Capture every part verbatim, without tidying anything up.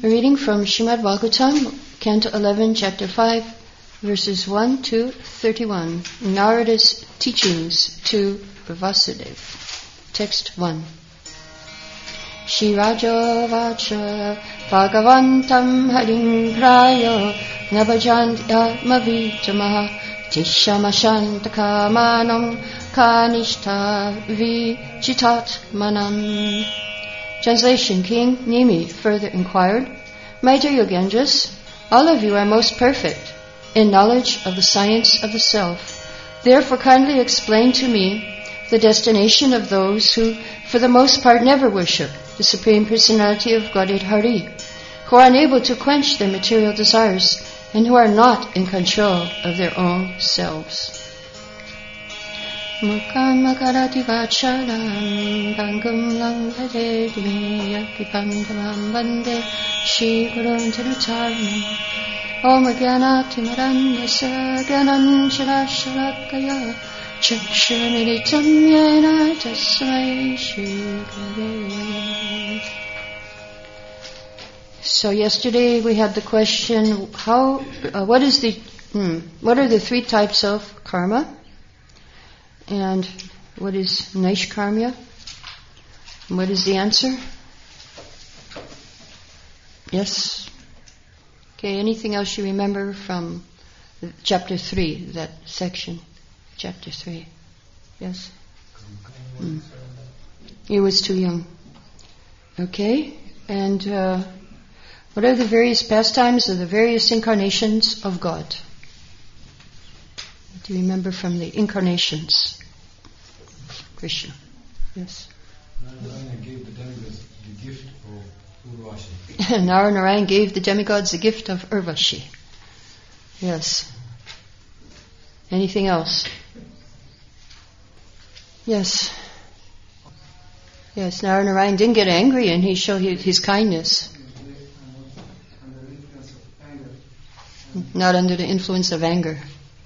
A reading from Srimad Bhagavatam, Canto eleven, Chapter five, verses one to thirty-one. Narada's teachings to Vasudeva. Text one. Shirajo vacha bhagavantam harim praya nabhajantamavitamah tishamashantakamanam kanishta vichitat manam. Translation. King Nimi further inquired, My dear Yogendras, all of you are most perfect in knowledge of the science of the self. Therefore kindly explain to me the destination of those who, for the most part, never worship the Supreme Personality of Godhead Hari, who are unable to quench their material desires, and who are not in control of their own selves. Mukam makarati vachalam bangam langade dviyakipandamam bande Shri Gurun Tarutarnam Om Gyanati Maranyasa Gyanan Shalakaya Chakshuramitam Yena Tasmai Shri Gurave. So yesterday we had the question, how, uh, what is the, hmm, what are the three types of karma? And what is Naishkarmya? And what is the answer? Yes? Okay, anything else you remember from chapter three, that section? Chapter three. Yes? Mm. He was too young. Okay, and uh, what are the various pastimes of the various incarnations of God? Do you remember from the incarnations? Krishna. Yes. Narayana gave the demigods the gift of Urvashi. Narayana gave the demigods the gift of Urvashi. Yes. Anything else? Yes. Yes, Narayana didn't get angry and he showed his kindness. Not under the influence of anger.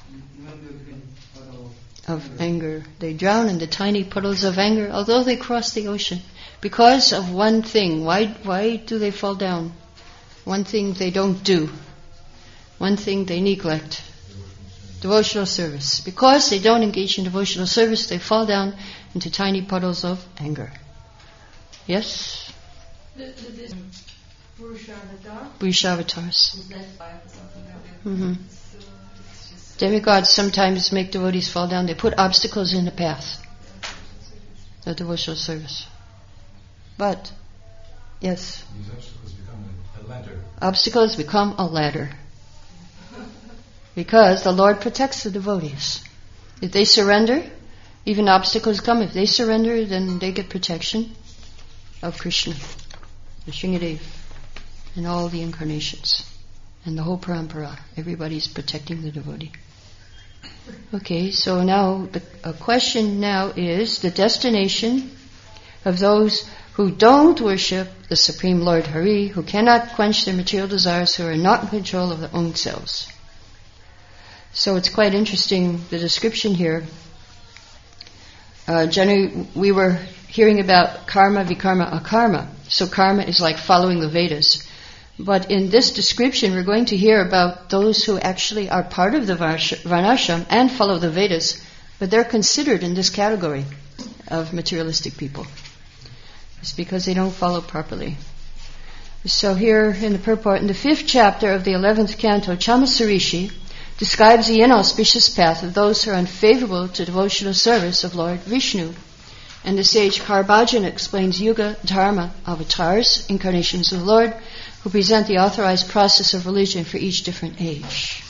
Of anger. They drown in the tiny puddles of anger, although they cross the ocean. Because of one thing. Why, why do they fall down? One thing they don't do. One thing they neglect. Devotional service. Because they don't engage in devotional service, they fall down into tiny puddles of anger. Yes? The, the, the Purusharavatar? Purushavatars. Was led by something like that. Mm-hmm. Demigods sometimes make devotees fall down. They put obstacles in the path of devotional service. But, yes. These obstacles become a, a ladder. Obstacles become a ladder. Because the Lord protects the devotees. If they surrender, even obstacles come. If they surrender, then they get protection of Krishna, the Shringadev, and all the incarnations. And the whole parampara. Everybody's protecting the devotee. Okay, so now the a question now is the destination of those who don't worship the Supreme Lord Hari, who cannot quench their material desires, who are not in control of their own selves. So it's quite interesting, the description here. Uh, generally, we were hearing about karma, vikarma, akarma. So karma is like following the Vedas. But in this description, we're going to hear about those who actually are part of the Varnashram and follow the Vedas, but they're considered in this category of materialistic people. It's because they don't follow properly. So here in the purport, in the fifth chapter of the eleventh canto, Chamasarishi describes the inauspicious path of those who are unfavorable to devotional service of Lord Vishnu. And the sage Karbajana explains Yuga, Dharma, avatars, incarnations of the Lord, who present the authorized process of religion for each different age.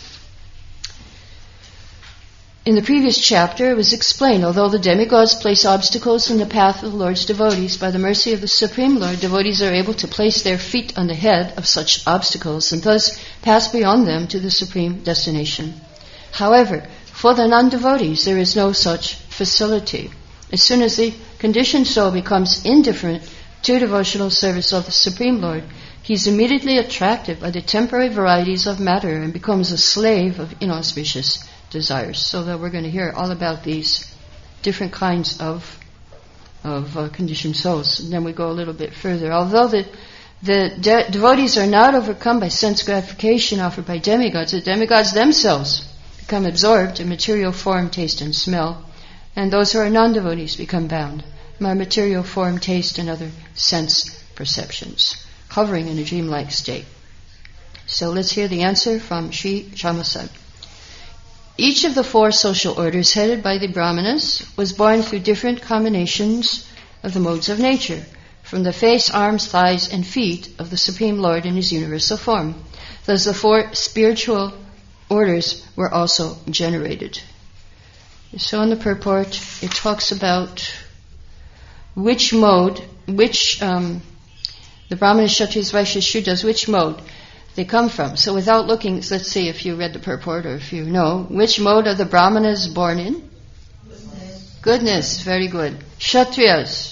In the previous chapter, it was explained, although the demigods place obstacles in the path of the Lord's devotees, by the mercy of the Supreme Lord, devotees are able to place their feet on the head of such obstacles and thus pass beyond them to the supreme destination. However, for the non-devotees, there is no such facility. As soon as the conditioned soul becomes indifferent to devotional service of the Supreme Lord, he is immediately attracted by the temporary varieties of matter and becomes a slave of inauspicious desires. So that we're going to hear all about these different kinds of of uh, conditioned souls. And then we go a little bit further. Although the the de- devotees are not overcome by sense gratification offered by demigods. The demigods themselves become absorbed in material form, taste, and smell, and those who are non-devotees become bound by material form, taste, and other sense perceptions, hovering in a dreamlike state. So let's hear the answer from Sri Shyamasa. Each of the four social orders headed by the Brahmanas was born through different combinations of the modes of nature, from the face, arms, thighs, and feet of the Supreme Lord in His universal form. Thus the four spiritual orders were also generated. So in the purport, it talks about which mode, which um, the Brahmanas, Kshatriyas, Vaishyas, Shudras, which mode they come from. So without looking, let's see if you read the purport or if you know, which mode are the Brahmanas born in? Goodness. Goodness, very good. Kshatriyas.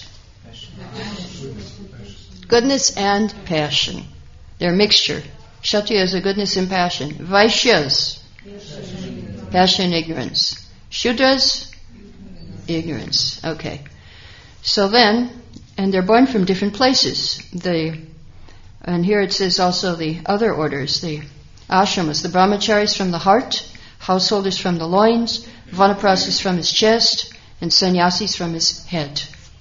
Goodness and passion. They're a mixture. Kshatriyas are goodness and passion. Vaishyas, passion and ignorance. Shudras, ignorance. Okay. So then, and they're born from different places. The And here it says also the other orders, the ashramas, the brahmacharis from the heart, householders from the loins, vanaprasis from his chest, and sannyasis from his head.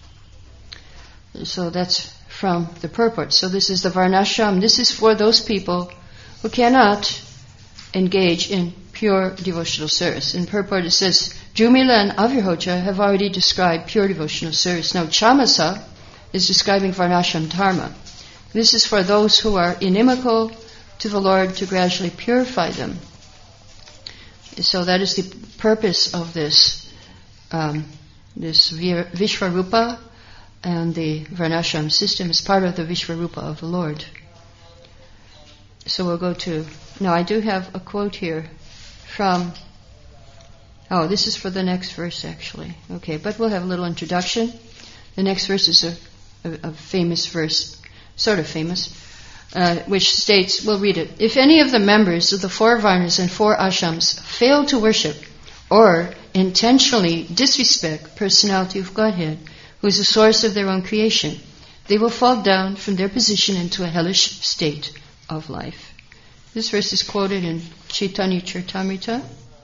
So that's from the purport. So this is the varnashram. This is for those people who cannot engage in pure devotional service. In purport it says, Jumila and Avirhotra have already described pure devotional service. Now Chamasa is describing varnashram dharma. This is for those who are inimical to the Lord to gradually purify them. So that is the purpose of this, um, this Vishvarupa, and the Varnashram system is part of the Vishvarupa of the Lord. So we'll go to, now I do have a quote here from, oh, this is for the next verse actually. Okay, but we'll have a little introduction. The next verse is a, a, a famous verse, sort of famous, uh, which states, we'll read it. If any of the members of the four varnas and four ashrams fail to worship or intentionally disrespect personality of Godhead, who is the source of their own creation, they will fall down from their position into a hellish state of life. This verse is quoted in Chaitanya Charitamrita,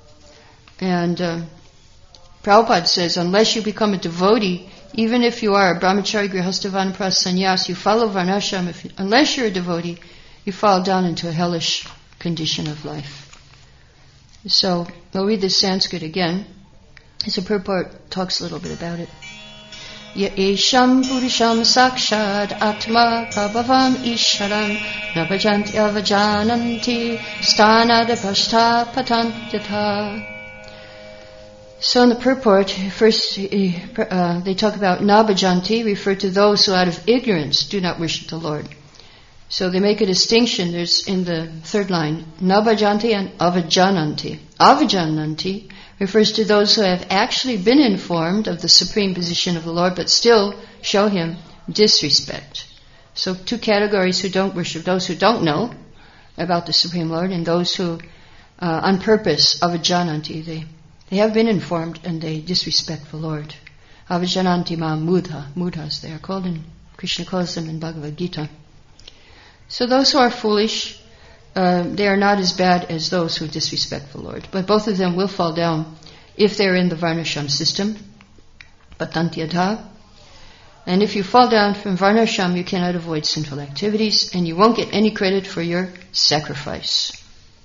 and uh, Prabhupada says, unless you become a devotee, even if you are a brahmachari, grihastha, vanaprastha, sannyas, you follow varnashram, if, unless you're a devotee, you fall down into a hellish condition of life. So, we'll read the Sanskrit again. As a purport talks a little bit about it. Ya esham purisham sakshad atma prabhavam isharam nabhajanti avajananti stanadapashta patantyatha. So in the purport, first uh, they talk about nabhajanti, refer to those who out of ignorance do not worship the Lord. So they make a distinction, there's in the third line, nabhajanti and avajananti. Avajananti refers to those who have actually been informed of the supreme position of the Lord, but still show Him disrespect. So two categories who don't worship, those who don't know about the Supreme Lord, and those who, uh, on purpose, avajananti, they, they have been informed and they disrespect the Lord. Avajananti ma mudha, mudhas they are called, and Krishna calls them in Bhagavad Gita. So those who are foolish, Uh, they are not as bad as those who disrespect the Lord. But both of them will fall down if they're in the Varnashram system, patantyatha. And if you fall down from Varnashram, you cannot avoid sinful activities, and you won't get any credit for your sacrifice.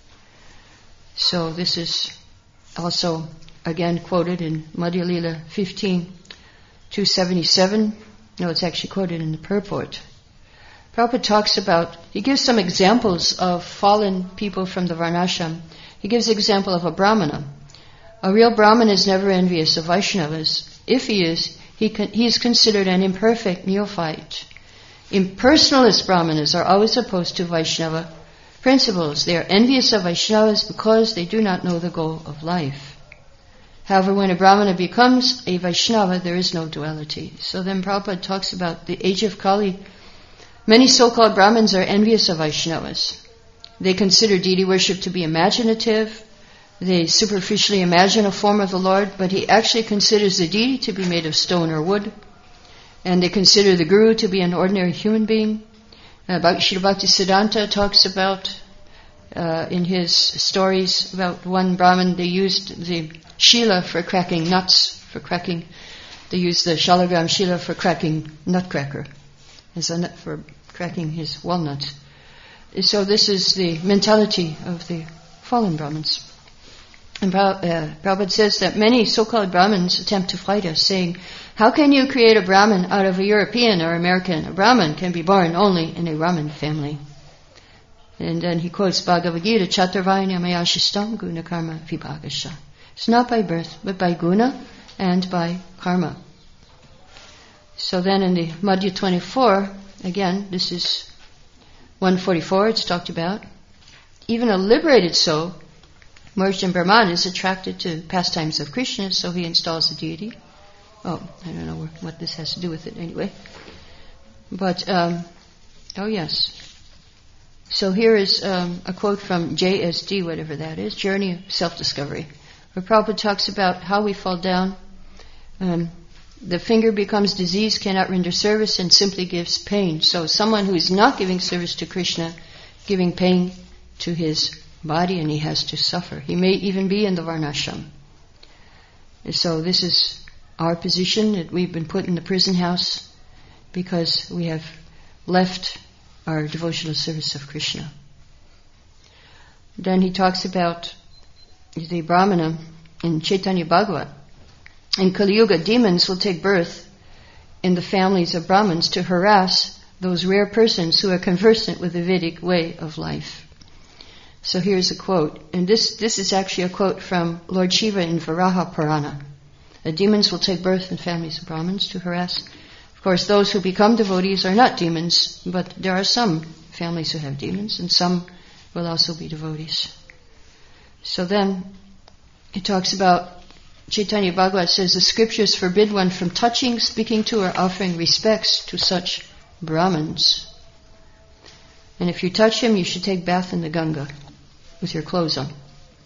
So this is also, again, quoted in Madhya Lila fifteen, two seventy-seven. No, it's actually quoted in the purport. Prabhupada talks about, he gives some examples of fallen people from the Varnashram. He gives the example of a Brahmana. A real Brahmana is never envious of Vaishnavas. If he is, he, can, he is considered an imperfect neophyte. Impersonalist Brahmanas are always opposed to Vaishnava principles. They are envious of Vaishnavas because they do not know the goal of life. However, when a Brahmana becomes a Vaishnava, there is no duality. So then Prabhupada talks about the age of Kali. Many so-called Brahmins are envious of Vaishnavas. They consider deity worship to be imaginative. They superficially imagine a form of the Lord, but he actually considers the deity to be made of stone or wood. And they consider the Guru to be an ordinary human being. Uh, Srila Bhaktisiddhanta talks about, uh, in his stories about one Brahmin, they used the shila for cracking nuts, for cracking, they used the shalagram shila for cracking nutcracker, as a nut for cracking his walnuts. So this is the mentality of the fallen Brahmins. And uh, Prabhupada says that many so-called Brahmins attempt to fight us, saying, how can you create a Brahmin out of a European or American? A Brahmin can be born only in a Brahmin family. And then he quotes Bhagavad Gita, Chaturvayana mayashistam guna karma vibhagasha. It's not by birth, but by guna and by karma. So then in the Madhya twenty-four, again, this is one forty-four, it's talked about. Even a liberated soul, merged in Brahman, is attracted to pastimes of Krishna, so he installs the deity. Oh, I don't know what this has to do with it anyway. But, um, oh yes. So here is um, a quote from J S D, whatever that is, Journey of Self-Discovery, where Prabhupada talks about how we fall down. Um, the finger becomes diseased, cannot render service, and simply gives pain. So someone who is not giving service to Krishna, giving pain to his body, and he has to suffer. He may even be in the Varnashram. So this is our position, that we've been put in the prison house because we have left our devotional service of Krishna. Then he talks about the Brahmana in Chaitanya Bhagavat. In Kali Yuga, demons will take birth in the families of Brahmins to harass those rare persons who are conversant with the Vedic way of life. So here's a quote, and this, this is actually a quote from Lord Shiva in Varaha Purana. The demons will take birth in families of Brahmins to harass. Of course, those who become devotees are not demons, but there are some families who have demons, and some will also be devotees. So then, it talks about, Chaitanya Bhagavat says, the scriptures forbid one from touching, speaking to, or offering respects to such Brahmins. And if you touch him, you should take bath in the Ganga with your clothes on.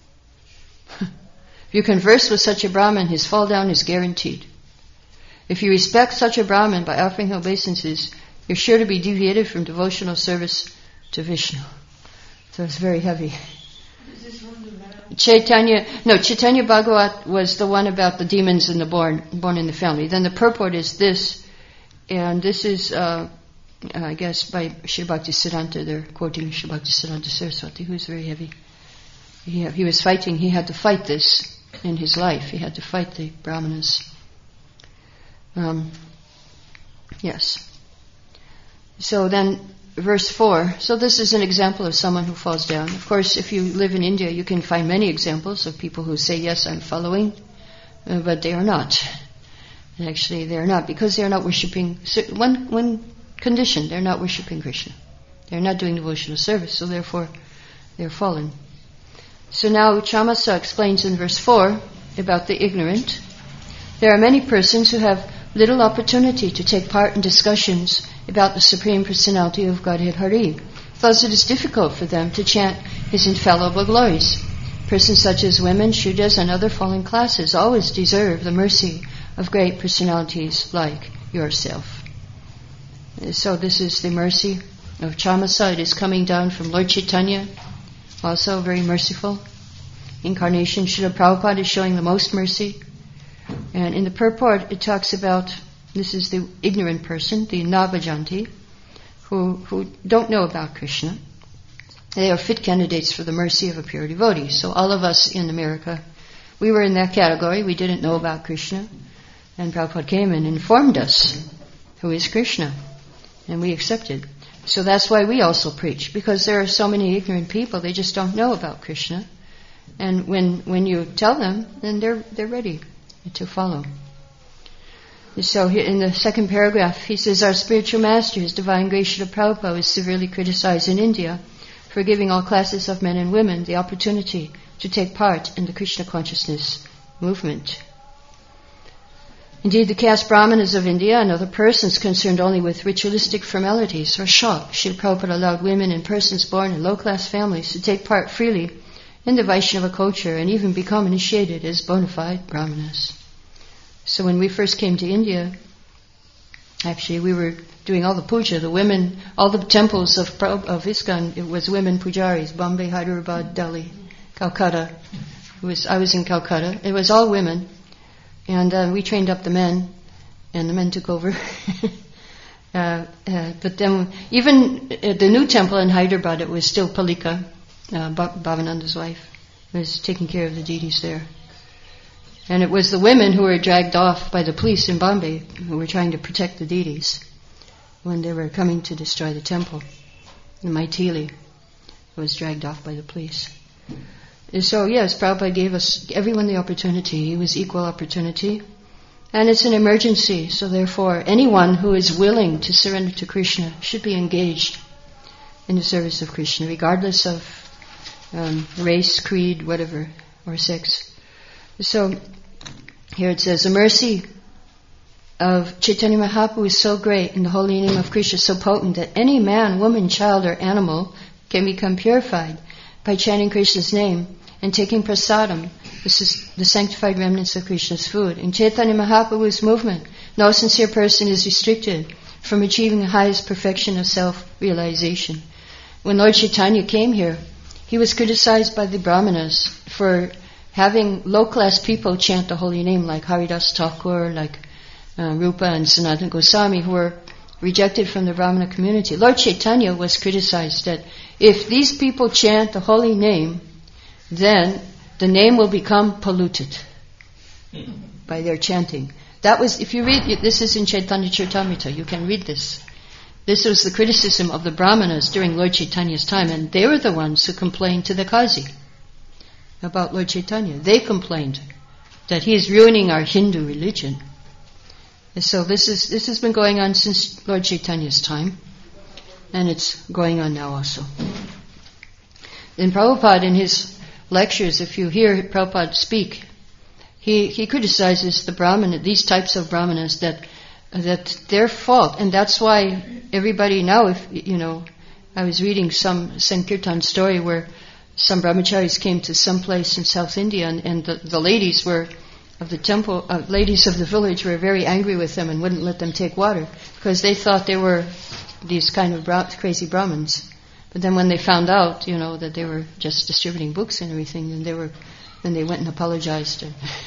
If you converse with such a Brahmin, his fall down is guaranteed. If you respect such a Brahmin by offering obeisances, you're sure to be deviated from devotional service to Vishnu. So it's very heavy. Is this one the matter? Chaitanya, no, Chaitanya Bhagavat was the one about the demons and the born, born in the family. Then the purport is this, and this is, uh, I guess, by Sri Bhaktisiddhanta. They're quoting Sri Bhaktisiddhanta Saraswati, who's very heavy. He, he was fighting, he had to fight this in his life. He had to fight the Brahmanas. Um, yes. So then, verse four. So this is an example of someone who falls down. Of course, if you live in India, you can find many examples of people who say, yes, I'm following, uh, but they are not. And actually, they are not, because they are not worshipping. One, one condition, they're not worshipping Krishna. They're not doing devotional service, so therefore, they're fallen. So now Chamasa explains in verse four about the ignorant. There are many persons who have little opportunity to take part in discussions about the Supreme Personality of Godhead Hari. Thus it is difficult for them to chant His infallible glories. Persons such as women, Shudras, and other fallen classes always deserve the mercy of great personalities like yourself. So this is the mercy of Chamasa. It is coming down from Lord Chaitanya, also very merciful incarnation. Srila Prabhupada is showing the most mercy. And in the purport, it talks about, this is the ignorant person, the Navajanti, who, who don't know about Krishna. They are fit candidates for the mercy of a pure devotee. So all of us in America, we were in that category. We didn't know about Krishna. And Prabhupada came and informed us who is Krishna. And we accepted. So that's why we also preach, because there are so many ignorant people, they just don't know about Krishna. And when when you tell them, then they're they're ready to follow. So here in the second paragraph, he says, our spiritual master, His Divine Grace Srila Prabhupada, is severely criticized in India for giving all classes of men and women the opportunity to take part in the Krishna consciousness movement. Indeed, the caste Brahmanas of India and other persons concerned only with ritualistic formalities are shocked. Srila Prabhupada allowed women and persons born in low-class families to take part freely in the Vaishnava culture and even become initiated as bona fide Brahmanas. So when we first came to India, actually we were doing all the puja. The women, all the temples of of ISKCON, it was women pujaris. Bombay, Hyderabad, Delhi, Calcutta. It was I was in Calcutta. It was all women, and uh, we trained up the men, and the men took over. uh, uh, but then, even at the new temple in Hyderabad, it was still Palika, uh, Bhavananda's wife, was taking care of the deities there. And it was the women who were dragged off by the police in Bombay, who were trying to protect the deities when they were coming to destroy the temple. The Maithili was dragged off by the police. And so, yes, Prabhupada gave us, everyone the opportunity. He was equal opportunity. And it's an emergency, so therefore anyone who is willing to surrender to Krishna should be engaged in the service of Krishna, regardless of um, race, creed, whatever, or sex. So, here it says, the mercy of Chaitanya Mahaprabhu is so great and the holy name of Krishna so potent that any man, woman, child, or animal can become purified by chanting Krishna's name and taking prasadam. This is the sanctified remnants of Krishna's food. In Chaitanya Mahaprabhu's movement, no sincere person is restricted from achieving the highest perfection of self-realization. When Lord Chaitanya came here, he was criticized by the Brahmanas for having low-class people chant the holy name, like Haridas Thakur, like uh, Rupa and Sanatana Goswami, who were rejected from the Brahmana community. Lord Chaitanya was criticized that if these people chant the holy name, then the name will become polluted by their chanting. That was, if you read, this is in Chaitanya Charitamrita, you can read this. This was the criticism of the Brahmanas during Lord Chaitanya's time, and they were the ones who complained to the Qazi about Lord Chaitanya. They complained that he is ruining our Hindu religion. And so this is this has been going on since Lord Chaitanya's time, and it's going on now also. In Prabhupada, in his lectures, if you hear Prabhupada speak, he he criticizes the Brahmana, these types of Brahmanas, that that their fault, and that's why everybody now, if you know, I was reading some Sankirtan story where some brahmacharis came to some place in South India, and, and the, the ladies were of the temple, uh, ladies of the village were very angry with them and wouldn't let them take water because they thought they were these kind of bra- crazy Brahmins. But then when they found out, you know, that they were just distributing books and everything, then they were, then they went and apologized.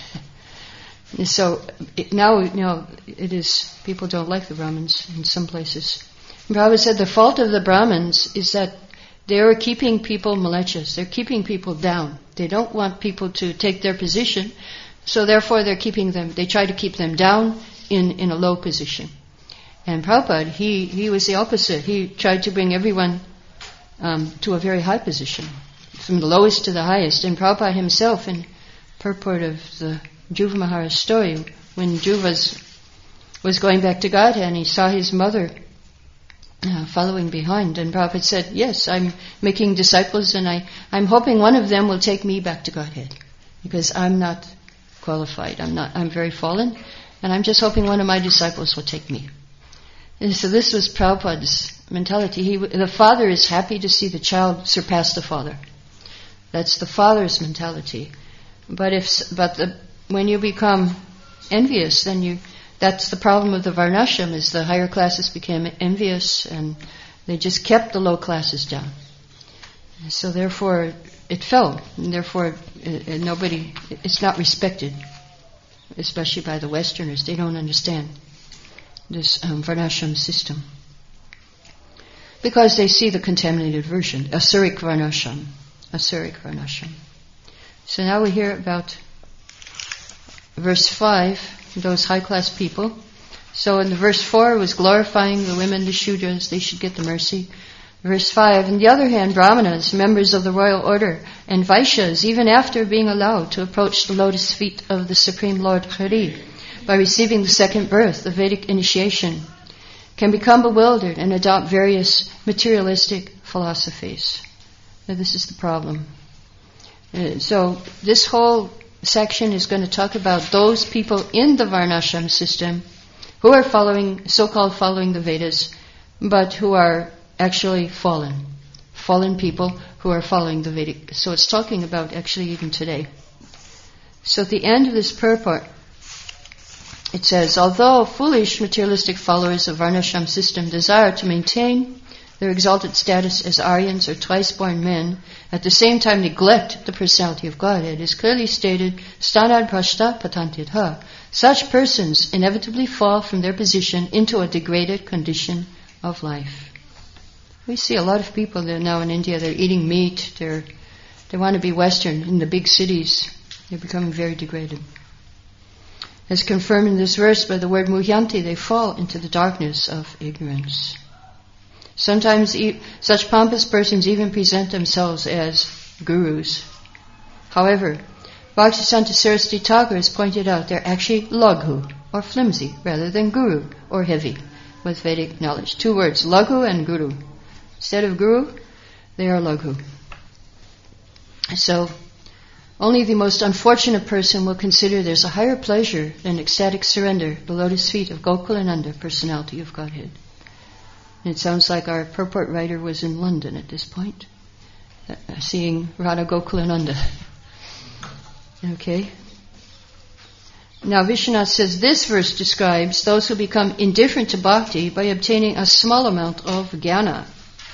And so it, now, you know, it is people don't like the Brahmins in some places. And Prabhupada said the fault of the Brahmins is that they are keeping people malicious. They're keeping people down. They don't want people to take their position, so therefore they're keeping them. They try to keep them down in, in a low position. And Prabhupada, he he was the opposite. He tried to bring everyone um, to a very high position, from the lowest to the highest. And Prabhupada himself, in purport of the Dhruva Maharaj story, when Dhruva was, was going back to Godhead, and he saw his mother Uh, following behind, and Prabhupada said, yes, I'm making disciples, and I, I'm hoping one of them will take me back to Godhead, because I'm not qualified, I'm not, I'm very fallen, and I'm just hoping one of my disciples will take me. And so this was Prabhupada's mentality. He, the father is happy to see the child surpass the father. That's the father's mentality. But if, but the, when you become envious, then you That's the problem of the Varnashram, is the higher classes became envious and they just kept the low classes down. So therefore it fell, and therefore uh, nobody, it's not respected, especially by the Westerners. They don't understand this um, Varnashram system, because they see the contaminated version, Asuric Varnashram, Asuric Varnashram. So now we hear about verse five, those high-class people. So in the verse four, it was glorifying the women, the Shudras, they should get the mercy. Verse five, on the other hand, Brahmanas, members of the royal order, and Vaishyas, even after being allowed to approach the lotus feet of the Supreme Lord Hari, by receiving the second birth, the Vedic initiation, can become bewildered and adopt various materialistic philosophies. Now, this is the problem. Uh, so this whole section is going to talk about those people in the Varnashram system who are following, so-called following the Vedas, but who are actually fallen. Fallen people who are following the Vedic. So it's talking about actually even today. So at the end of this purport, it says, although foolish materialistic followers of Varnashram system desire to maintain their exalted status as Aryans or twice-born men, at the same time neglect the personality of Godhead, is clearly stated, stanad prashta patantitha. Such persons inevitably fall from their position into a degraded condition of life. We see a lot of people there now in India, they're eating meat, they're, they want to be Western in the big cities. They're becoming very degraded. As confirmed in this verse by the word muhyanti, they fall into the darkness of ignorance. Sometimes e- such pompous persons even present themselves as gurus. However, Bhaktisiddhanta Saraswati Thakur has pointed out they're actually laghu, or flimsy, rather than guru, or heavy, with Vedic knowledge. Two words, laghu and guru. Instead of guru, they are laghu. So, only the most unfortunate person will consider there's a higher pleasure than ecstatic surrender, the lotus feet of Gokulananda, personality of Godhead. And it sounds like our purport writer was in London at this point, uh, seeing Radha Gokulananda. Okay. Now Vishwanath says this verse describes those who become indifferent to bhakti by obtaining a small amount of jnana.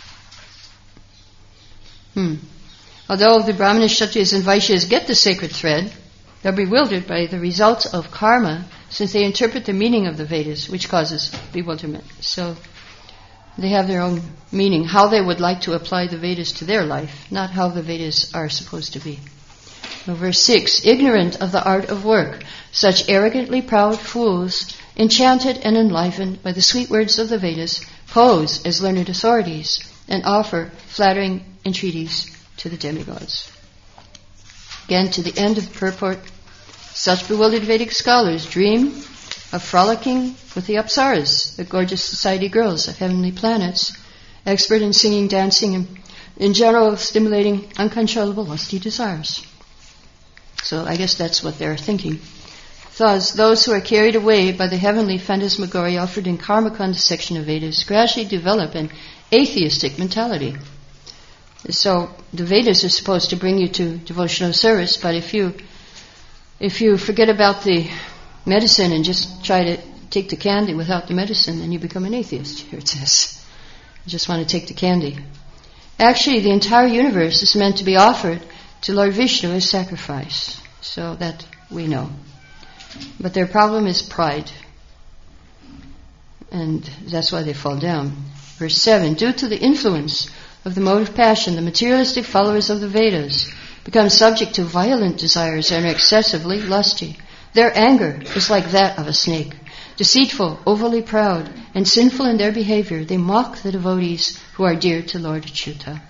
Hmm. Although the Brahmanas, Kshatriyas and Vaishyas get the sacred thread, they're bewildered by the results of karma, since they interpret the meaning of the Vedas, which causes bewilderment. So they have their own meaning, how they would like to apply the Vedas to their life, not how the Vedas are supposed to be. Now, verse six, ignorant of the art of work, such arrogantly proud fools, enchanted and enlivened by the sweet words of the Vedas, pose as learned authorities and offer flattering entreaties to the demigods. Again, to the end of the purport, such bewildered Vedic scholars dream of frolicking with the Apsaras, the gorgeous society girls of heavenly planets, expert in singing, dancing, and in general stimulating uncontrollable lusty desires. So I guess that's what they're thinking. Thus, those who are carried away by the heavenly phantasmagoria offered in Karmakanda section of Vedas gradually develop an atheistic mentality. So the Vedas are supposed to bring you to devotional service, but if you if you forget about the medicine and just try to take the candy without the medicine, then you become an atheist. Here it says, you just want to take the candy. Actually, the entire universe is meant to be offered to Lord Vishnu as sacrifice, so that we know. But their problem is pride, and that's why they fall down. Verse seven, due to the influence of the mode of passion, the materialistic followers of the Vedas become subject to violent desires and are excessively lusty. Their anger is like that of a snake. Deceitful, overly proud, and sinful in their behavior, they mock the devotees who are dear to Lord Achyuta.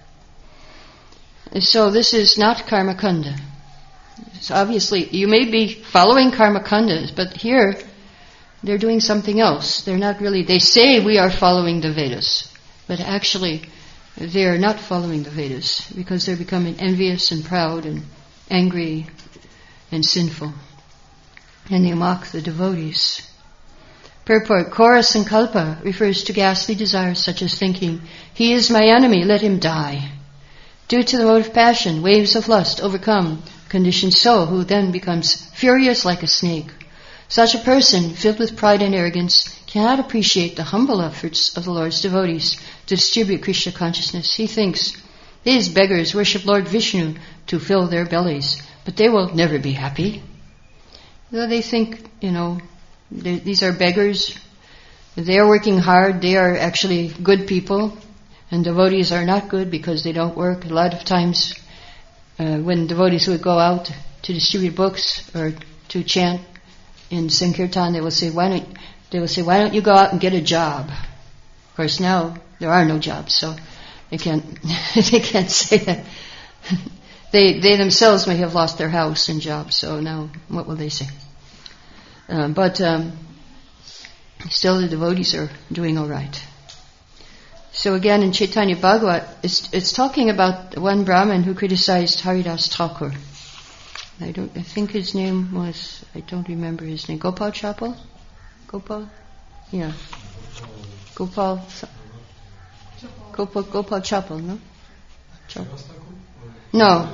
So this is not Karmakanda. So obviously, you may be following Karmakandas, but here they're doing something else. They're not really, they say we are following the Vedas, but actually they are not following the Vedas because they're becoming envious and proud and angry and sinful. And they mock the devotees. Purport, Kora Sankalpa refers to ghastly desires such as thinking, he is my enemy, let him die. Due to the mode of passion, waves of lust overcome a conditioned soul who then becomes furious like a snake. Such a person, filled with pride and arrogance, cannot appreciate the humble efforts of the Lord's devotees to distribute Krishna consciousness. He thinks, these beggars worship Lord Vishnu to fill their bellies, but they will never be happy. Though they think, you know, these are beggars, they are working hard, they are actually good people, and devotees are not good because they don't work. A lot of times uh, when devotees would go out to distribute books or to chant in Sankirtan, they will say, why don't they will say, why don't you go out and get a job? Of course, now there are no jobs, so they can't they can't say that. they they themselves may have lost their house and job, so now what will they say? Uh, but um, still, the devotees are doing all right. So again, in Chaitanya Bhagavat, it's, it's talking about one Brahmin who criticized Haridas Thakur. I don't. I think his name was. I don't remember his name. Gopal Chapel. Gopal. Yeah. Gopal. Gopal. Gopal Chapel. No. Chapel. No.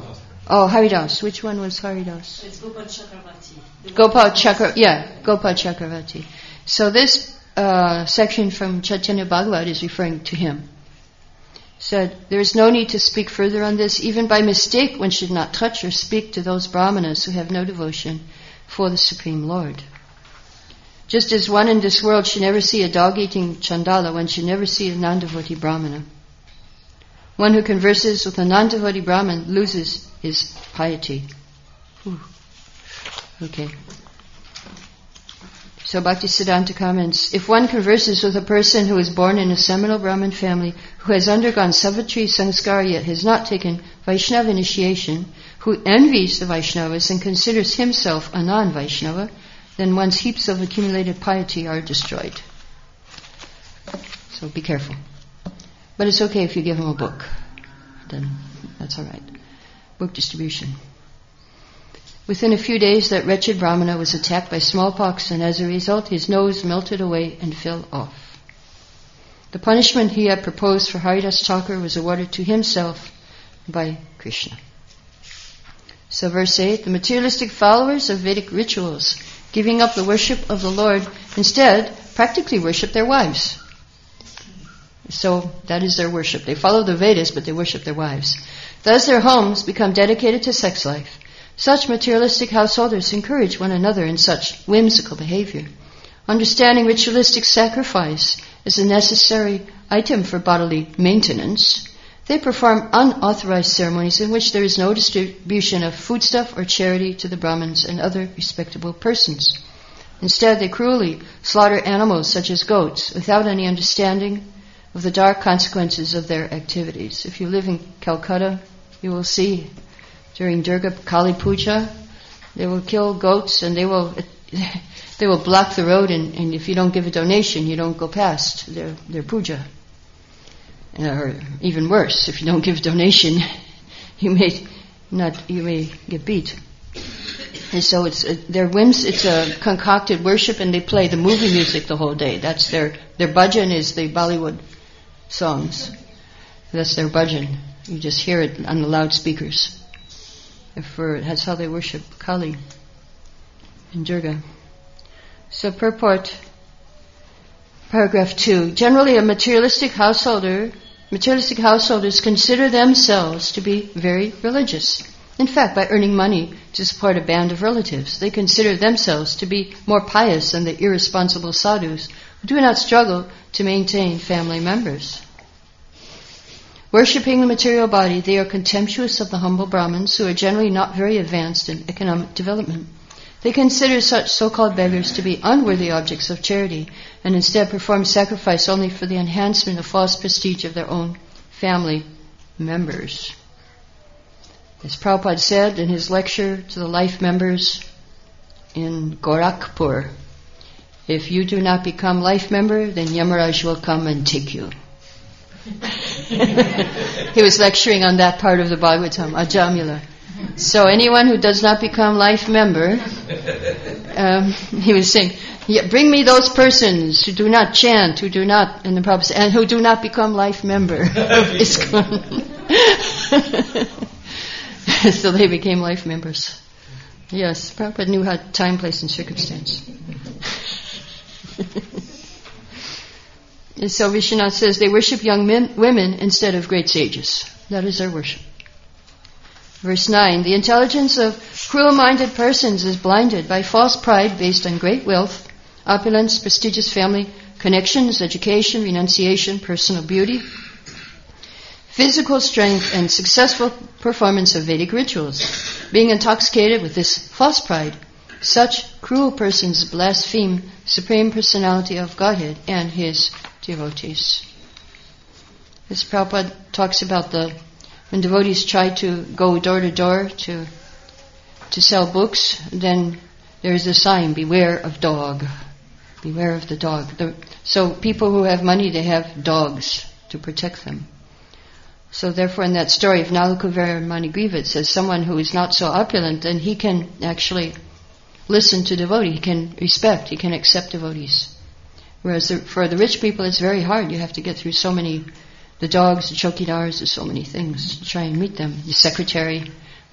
Oh, Haridas. Which one was Haridas? It's Gopal Chakravarti. Gopal Chakra, yeah, Gopal Chakravarti. So this uh, section from Chaitanya Bhagavat is referring to him. Said, there is no need to speak further on this. Even by mistake, one should not touch or speak to those brahmanas who have no devotion for the Supreme Lord. Just as one in this world should never see a dog-eating chandala, one should never see a non-devotee brahmana. One who converses with a non-devotee brahmin loses his piety. Whew. Okay. So Bhaktisiddhanta comments, if one converses with a person who is born in a seminal Brahmin family, who has undergone Savatri Sanskara yet has not taken Vaishnava initiation, who envies the Vaishnavas and considers himself a non-Vaishnava, then one's heaps of accumulated piety are destroyed. So be careful. But it's okay if you give him a book. Then that's all right. Book distribution. Within a few days, that wretched Brahmana was attacked by smallpox, and as a result, his nose melted away and fell off. The punishment he had proposed for Haridas Thakur was awarded to himself by Krishna. So verse eight, the materialistic followers of Vedic rituals, giving up the worship of the Lord, instead practically worship their wives. So that is their worship. They follow the Vedas, but they worship their wives. Thus their homes become dedicated to sex life. Such materialistic householders encourage one another in such whimsical behavior. Understanding ritualistic sacrifice is a necessary item for bodily maintenance, they perform unauthorized ceremonies in which there is no distribution of foodstuff or charity to the Brahmins and other respectable persons. Instead, they cruelly slaughter animals such as goats without any understanding of the dark consequences of their activities. If you live in Calcutta, you will see during Durga Kali Puja, they will kill goats and they will they will block the road, and, and if you don't give a donation, you don't go past their, their puja. Or even worse, if you don't give a donation, you may not you may get beat. And so it's uh, their whims. It's a concocted worship, and they play the movie music the whole day. That's their their bhajan is the Bollywood songs. That's their bhajan. You just hear it on the loudspeakers. For that's how they worship Kali and Durga. So purport, paragraph two. Generally, a materialistic householder, materialistic householders consider themselves to be very religious. In fact, by earning money to support a band of relatives, they consider themselves to be more pious than the irresponsible sadhus who do not struggle to maintain family members. Worshipping the material body, they are contemptuous of the humble Brahmins who are generally not very advanced in economic development. They consider such so-called beggars to be unworthy objects of charity and instead perform sacrifice only for the enhancement of false prestige of their own family members. As Prabhupada said in his lecture to the life members in Gorakhpur, if you do not become life member, then Yamaraj will come and take you. He was lecturing on that part of the Bhagavatam, Ajamila. So anyone who does not become life member, um, he was saying, yeah, bring me those persons who do not chant, who do not, and the Prabhupada said, and who do not become life member of ISKCON. So they became life members. Yes, Prabhupada knew how time, place, and circumstance. And so Vishwanath says they worship young men, women instead of great sages. That is their worship. Verse nine, the intelligence of cruel-minded persons is blinded by false pride based on great wealth, opulence, prestigious family, connections, education, renunciation, personal beauty, physical strength, and successful performance of Vedic rituals. Being intoxicated with this false pride, such cruel persons blaspheme Supreme Personality of Godhead and His devotees. This Prabhupada talks about the when devotees try to go door to door to to sell books, then there is a sign: beware of dog. Beware of the dog. The, so people who have money, they have dogs to protect them. So therefore, in that story of Nalakuvara and Manigriva, it says someone who is not so opulent, then he can actually listen to devotee, he can respect, he can accept devotees. Whereas the, for the rich people, it's very hard. You have to get through so many, the dogs, the chokidars, there's so many things to try and meet them. The secretary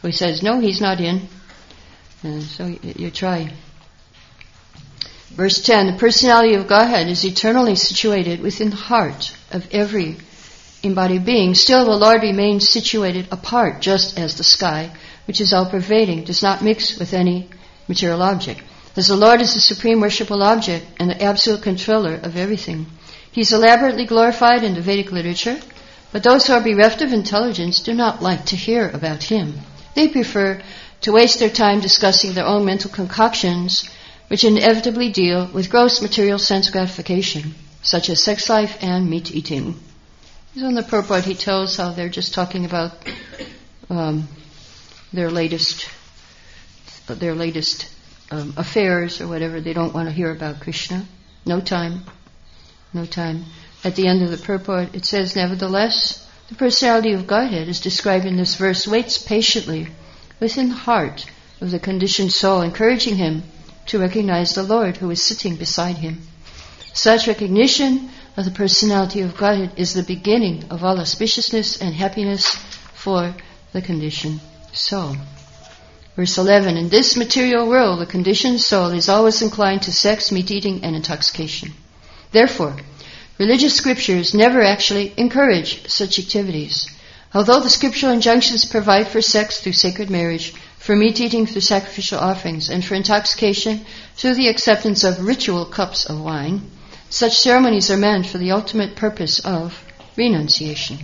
who says, no, he's not in. Uh, so you, you try. Verse ten, the personality of Godhead is eternally situated within the heart of every embodied being. Still, the Lord remains situated apart, just as the sky, which is all-pervading, does not mix with any material object. As the Lord is the supreme worshipable object and the absolute controller of everything, He is elaborately glorified in the Vedic literature, but those who are bereft of intelligence do not like to hear about Him. They prefer to waste their time discussing their own mental concoctions, which inevitably deal with gross material sense gratification, such as sex life and meat eating. On the purport, he tells how they're just talking about um, their latest, their latest um, affairs or whatever. They don't want to hear about Krishna. No time. No time. At the end of the purport, it says, nevertheless, the personality of Godhead is described in this verse waits patiently within the heart of the conditioned soul, encouraging him to recognize the Lord who is sitting beside him. Such recognition of the personality of Godhead is the beginning of all auspiciousness and happiness for the conditioned soul. Verse eleven, in this material world, the conditioned soul is always inclined to sex, meat-eating, and intoxication. Therefore, religious scriptures never actually encourage such activities. Although the scriptural injunctions provide for sex through sacred marriage, for meat-eating through sacrificial offerings, and for intoxication through the acceptance of ritual cups of wine, such ceremonies are meant for the ultimate purpose of renunciation.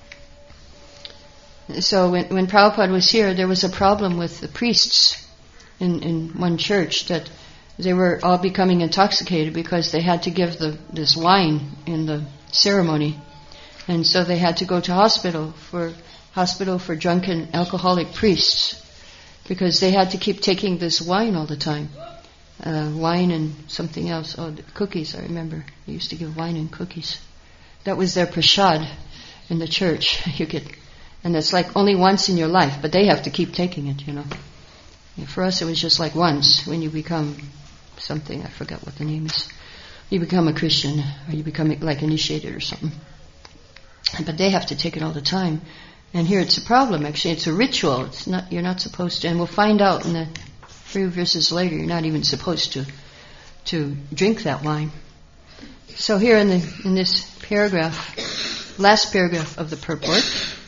So when, when Prabhupada was here, there was a problem with the priests in, in one church that they were all becoming intoxicated because they had to give the, this wine in the ceremony. And so they had to go to hospital for hospital for drunken alcoholic priests because they had to keep taking this wine all the time. Uh, wine and something else. Oh, the cookies, I remember. They used to give wine and cookies. That was their prasad in the church. You could, and it's like only once in your life, but they have to keep taking it, you know. Yeah, for us, it was just like once when you become something, I forgot what the name is. You become a Christian, or you become like initiated or something. But they have to take it all the time. And here it's a problem, actually. It's a ritual. It's not, you're not supposed to, and we'll find out in the few verses later, you're not even supposed to to drink that wine. So here in the in this paragraph, last paragraph of the purport,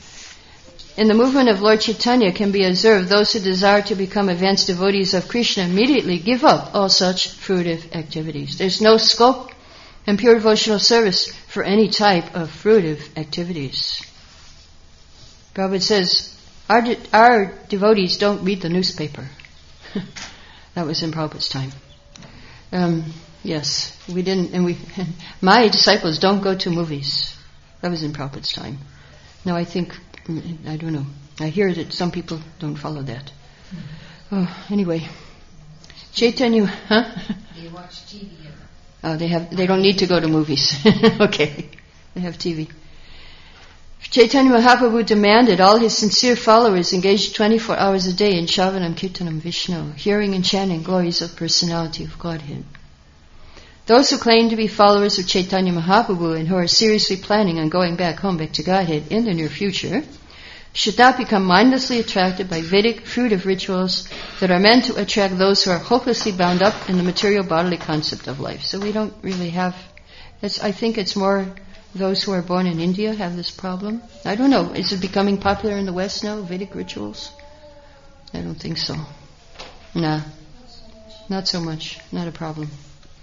in the movement of Lord Chaitanya can be observed those who desire to become advanced devotees of Krishna immediately give up all such fruitive activities. There's no scope in pure devotional service for any type of fruitive activities. Prabhupada says, our, de- our devotees don't read the newspaper. That was in Prabhupada's time. Um, yes, we didn't, and we. My disciples don't go to movies. That was in Prabhupada's time. No, I think, I don't know. I hear that some people don't follow that. Oh, anyway, Chaitanya, huh? They watch T V. Oh, they have. They don't need to go to movies. Okay, they have T V. Chaitanya Mahaprabhu demanded all his sincere followers engage twenty-four hours a day in Shravanam Kirtanam Vishnu, hearing and chanting glories of personality of Godhead. Those who claim to be followers of Chaitanya Mahaprabhu and who are seriously planning on going back home, back to Godhead in the near future, should not become mindlessly attracted by Vedic fruitive rituals that are meant to attract those who are hopelessly bound up in the material bodily concept of life. So we don't really have, it's, I think it's more those who are born in India have this problem. I don't know, is it becoming popular in the West now, Vedic rituals? I don't think so. Nah, not so much, not a problem.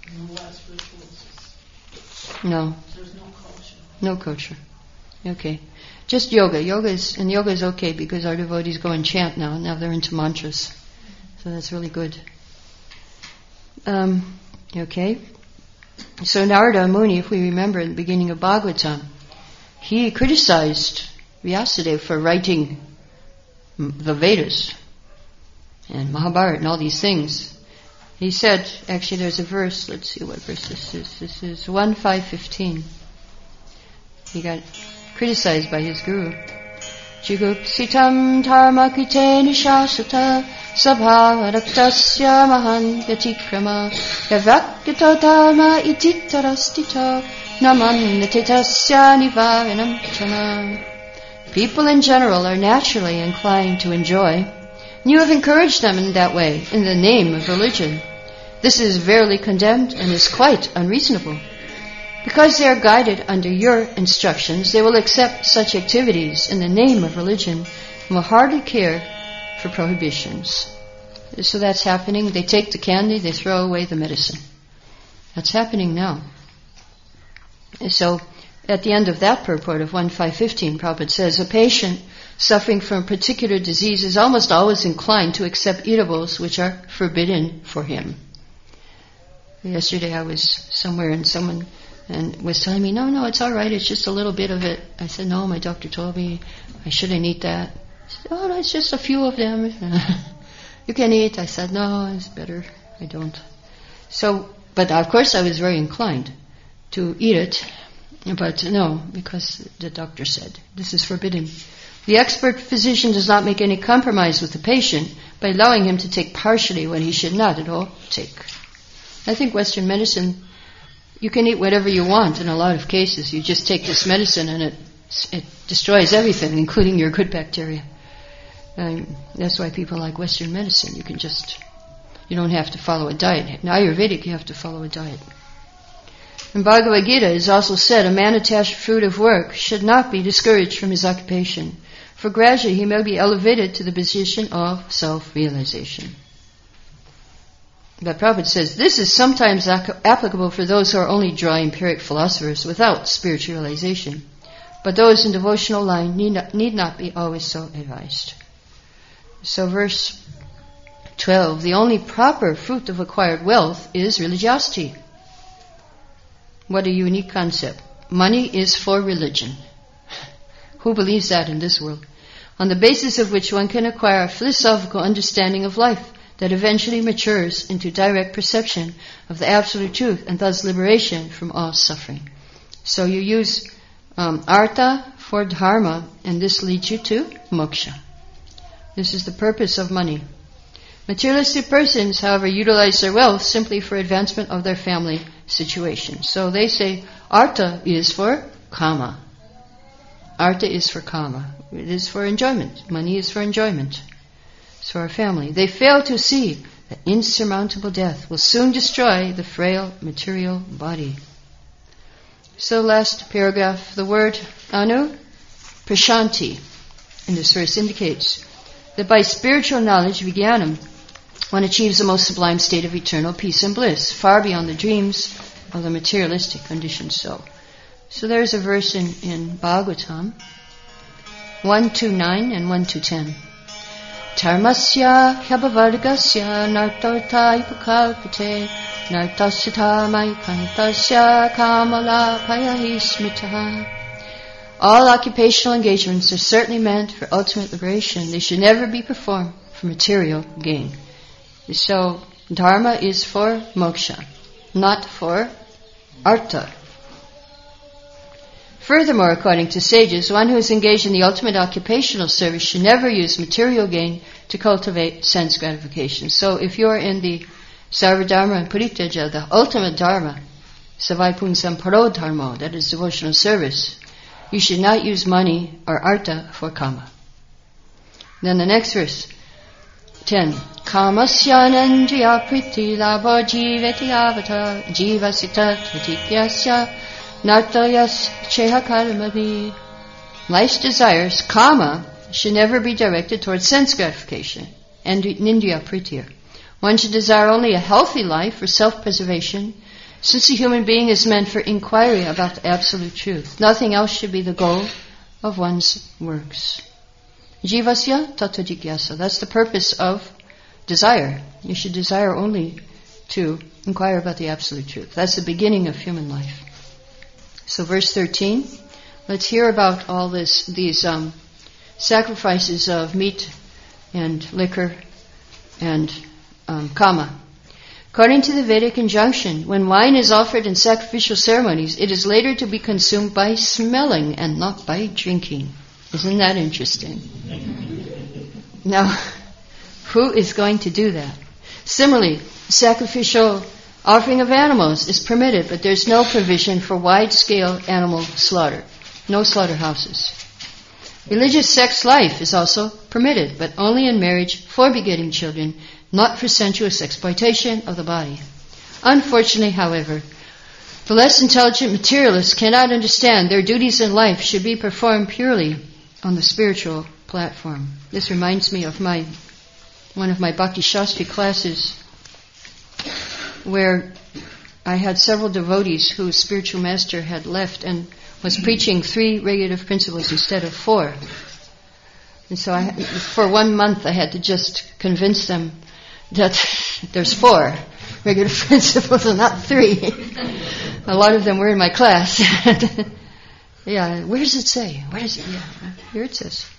No. There's no culture. No culture. Okay. Just yoga. Yoga is, and yoga is okay because our devotees go and chant now. Now they're into mantras. So that's really good. Um, okay. So Narada Muni, if we remember in the beginning of Bhagavatam, he criticized Vyasadeva for writing the Vedas and Mahabharata and all these things. He said, actually there's a verse, let's see what verse this is. This is one five fifteen. He got criticized by his guru. Jigupsitam dharma kritena shasata sabhava raktasya mahan yatikrama yavakyata dharma ititarastita naman natitasya nivaranam chana People in general are naturally inclined to enjoy, and you have encouraged them in that way, in the name of religion. This is verily condemned and is quite unreasonable. Because they are guided under your instructions, they will accept such activities in the name of religion and will hardly care for prohibitions. So that's happening. They take the candy, they throw away the medicine. That's happening now. So at the end of that purport of one five fifteen, Prabhupada says, a patient suffering from a particular disease is almost always inclined to accept eatables which are forbidden for him. Yesterday I was somewhere and someone and was telling me, no, no, it's all right, it's just a little bit of it. I said, no, my doctor told me I shouldn't eat that. He said, oh, no, it's just a few of them. You can eat. I said, no, it's better I don't. So, but of course I was very inclined to eat it, but no, because the doctor said, this is forbidden. The expert physician does not make any compromise with the patient by allowing him to take partially when he should not at all take. I think Western medicine, you can eat whatever you want in a lot of cases. You just take this medicine and it it destroys everything, including your good bacteria. Um, that's why people like Western medicine. You can just, you don't have to follow a diet. In Ayurvedic, you have to follow a diet. In Bhagavad Gita, it is also said, a man attached to fruit of work should not be discouraged from his occupation, for gradually he may be elevated to the position of self-realization. But Prabhupada says, this is sometimes ac- applicable for those who are only dry empiric philosophers without spiritual realization. But those in devotional line need not, need not be always so advised. So verse twelve, the only proper fruit of acquired wealth is religiosity. What a unique concept. Money is for religion. Who believes that in this world? On the basis of which one can acquire a philosophical understanding of life that eventually matures into direct perception of the absolute truth and thus liberation from all suffering. So you use um, artha for dharma, and this leads you to moksha. This is the purpose of money. Materialistic persons, however, utilize their wealth simply for advancement of their family situation. So they say artha is for kama. Artha is for kama. It is for enjoyment. Money is for enjoyment. It's for our family. They fail to see that insurmountable death will soon destroy the frail material body. So last paragraph, the word anu, prashanti, in this verse indicates that by spiritual knowledge, vijnanam, one achieves the most sublime state of eternal peace and bliss, far beyond the dreams of the materialistic conditioned soul. So there's a verse in, in Bhagavatam, one two nine and one two ten. Dharmasya hyabhavargasya nartartha ipakalpate nartasya maikantasya kamala payahi smitaha. All occupational engagements are certainly meant for ultimate liberation. They should never be performed for material gain. So, dharma is for moksha, not for artha. Furthermore, according to sages, one who is engaged in the ultimate occupational service should never use material gain to cultivate sense gratification. So if you're in the sarvadharma and paritaja, the ultimate dharma, savai punsam paro dharma, that is devotional service, you should not use money or artha for kama. Then the next verse, ten. Kamasya nandriya priti labha jiveti avata jivasita tatikyasya nartayas cheha karmani. Life's desires, kama, should never be directed towards sense gratification and nindriya priti. One should desire only a healthy life for self-preservation, since the human being is meant for inquiry about the absolute truth. Nothing else should be the goal of one's works. Jivasya tattva jigyasa. That's the purpose of desire. You should desire only to inquire about the absolute truth. That's the beginning of human life. So verse thirteen, let's hear about all this, these um, sacrifices of meat and liquor and um, kama. According to the Vedic injunction, when wine is offered in sacrificial ceremonies, it is later to be consumed by smelling and not by drinking. Isn't that interesting? Now, who is going to do that? Similarly, sacrificial offering of animals is permitted, but there's no provision for wide-scale animal slaughter. No slaughterhouses. Religious sex life is also permitted, but only in marriage for begetting children, not for sensuous exploitation of the body. Unfortunately, however, the less intelligent materialists cannot understand their duties in life should be performed purely on the spiritual platform. This reminds me of my one of my Bhakti Shastri classes, where I had several devotees whose spiritual master had left and was preaching three regulative principles instead of four. And so I, for one month I had to just convince them that there's four regulative principles and not three. A lot of them were in my class. Yeah, where does it say? Where does it? Yeah, here it says.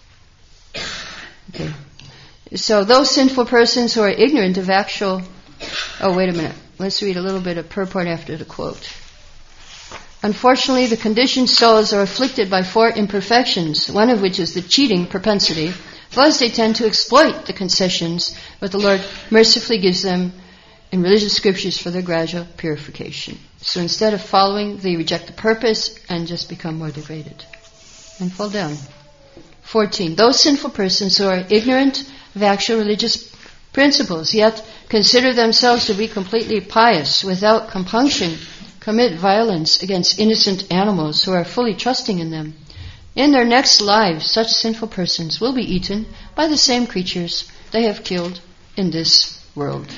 Okay. So those sinful persons who are ignorant of actual... Oh, wait a minute. Let's read a little bit of purport after the quote. Unfortunately, the conditioned souls are afflicted by four imperfections, one of which is the cheating propensity. Thus they tend to exploit the concessions, but the Lord mercifully gives them in religious scriptures for their gradual purification. So instead of following, they reject the purpose and just become more degraded and fall down. fourteen. Those sinful persons who are ignorant of actual religious principles, yet consider themselves to be completely pious, without compunction, commit violence against innocent animals who are fully trusting in them. In their next lives, such sinful persons will be eaten by the same creatures they have killed in this world.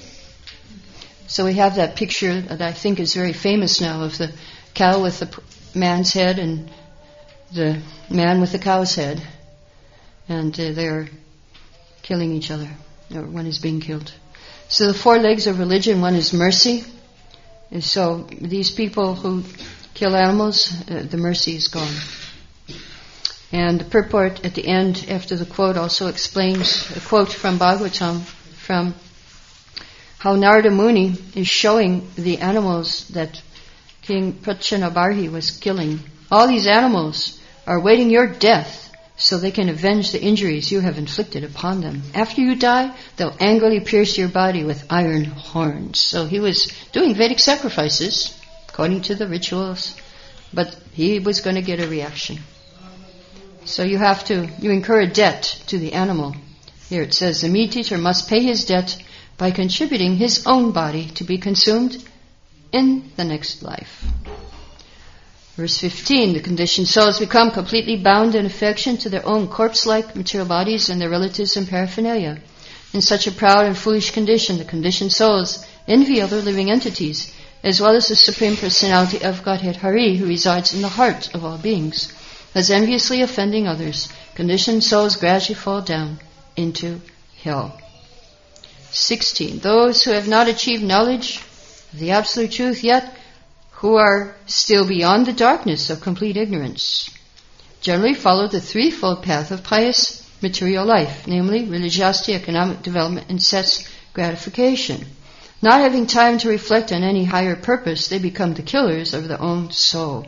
So we have that picture that I think is very famous now of the cow with the man's head and the man with the cow's head. And uh, they're killing each other, or one is being killed. So the four legs of religion, one is mercy. And so these people who kill animals, uh, the mercy is gone. And the purport at the end, after the quote, also explains a quote from Bhagavatam, from how Narada Muni is showing the animals that King Prachanabarhi was killing. All these animals are awaiting your death so they can avenge the injuries you have inflicted upon them. After you die, they'll angrily pierce your body with iron horns. So he was doing Vedic sacrifices according to the rituals, but he was going to get a reaction. So you have to, you incur a debt to the animal. Here it says, the meat eater must pay his debt by contributing his own body to be consumed in the next life. Verse fifteen, the conditioned souls become completely bound in affection to their own corpse-like material bodies and their relatives and paraphernalia. In such a proud and foolish condition, the conditioned souls envy other living entities, as well as the Supreme Personality of Godhead Hari, who resides in the heart of all beings. Thus enviously offending others, conditioned souls gradually fall down into hell. sixteen. Those who have not achieved knowledge of the Absolute Truth yet, who are still beyond the darkness of complete ignorance, generally follow the threefold path of pious material life, namely religiosity, economic development, and sense gratification. Not having time to reflect on any higher purpose, they become the killers of their own soul.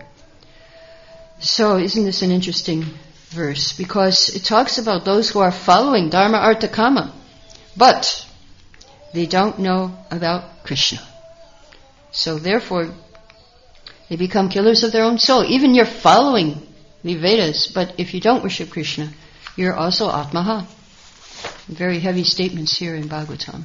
So, isn't this an interesting verse? Because it talks about those who are following Dharma, Artha, Kama, but they don't know about Krishna. So therefore, they become killers of their own soul. Even you're following the Vedas, but if you don't worship Krishna, you're also Atmaha. Very heavy statements here in Bhagavatam.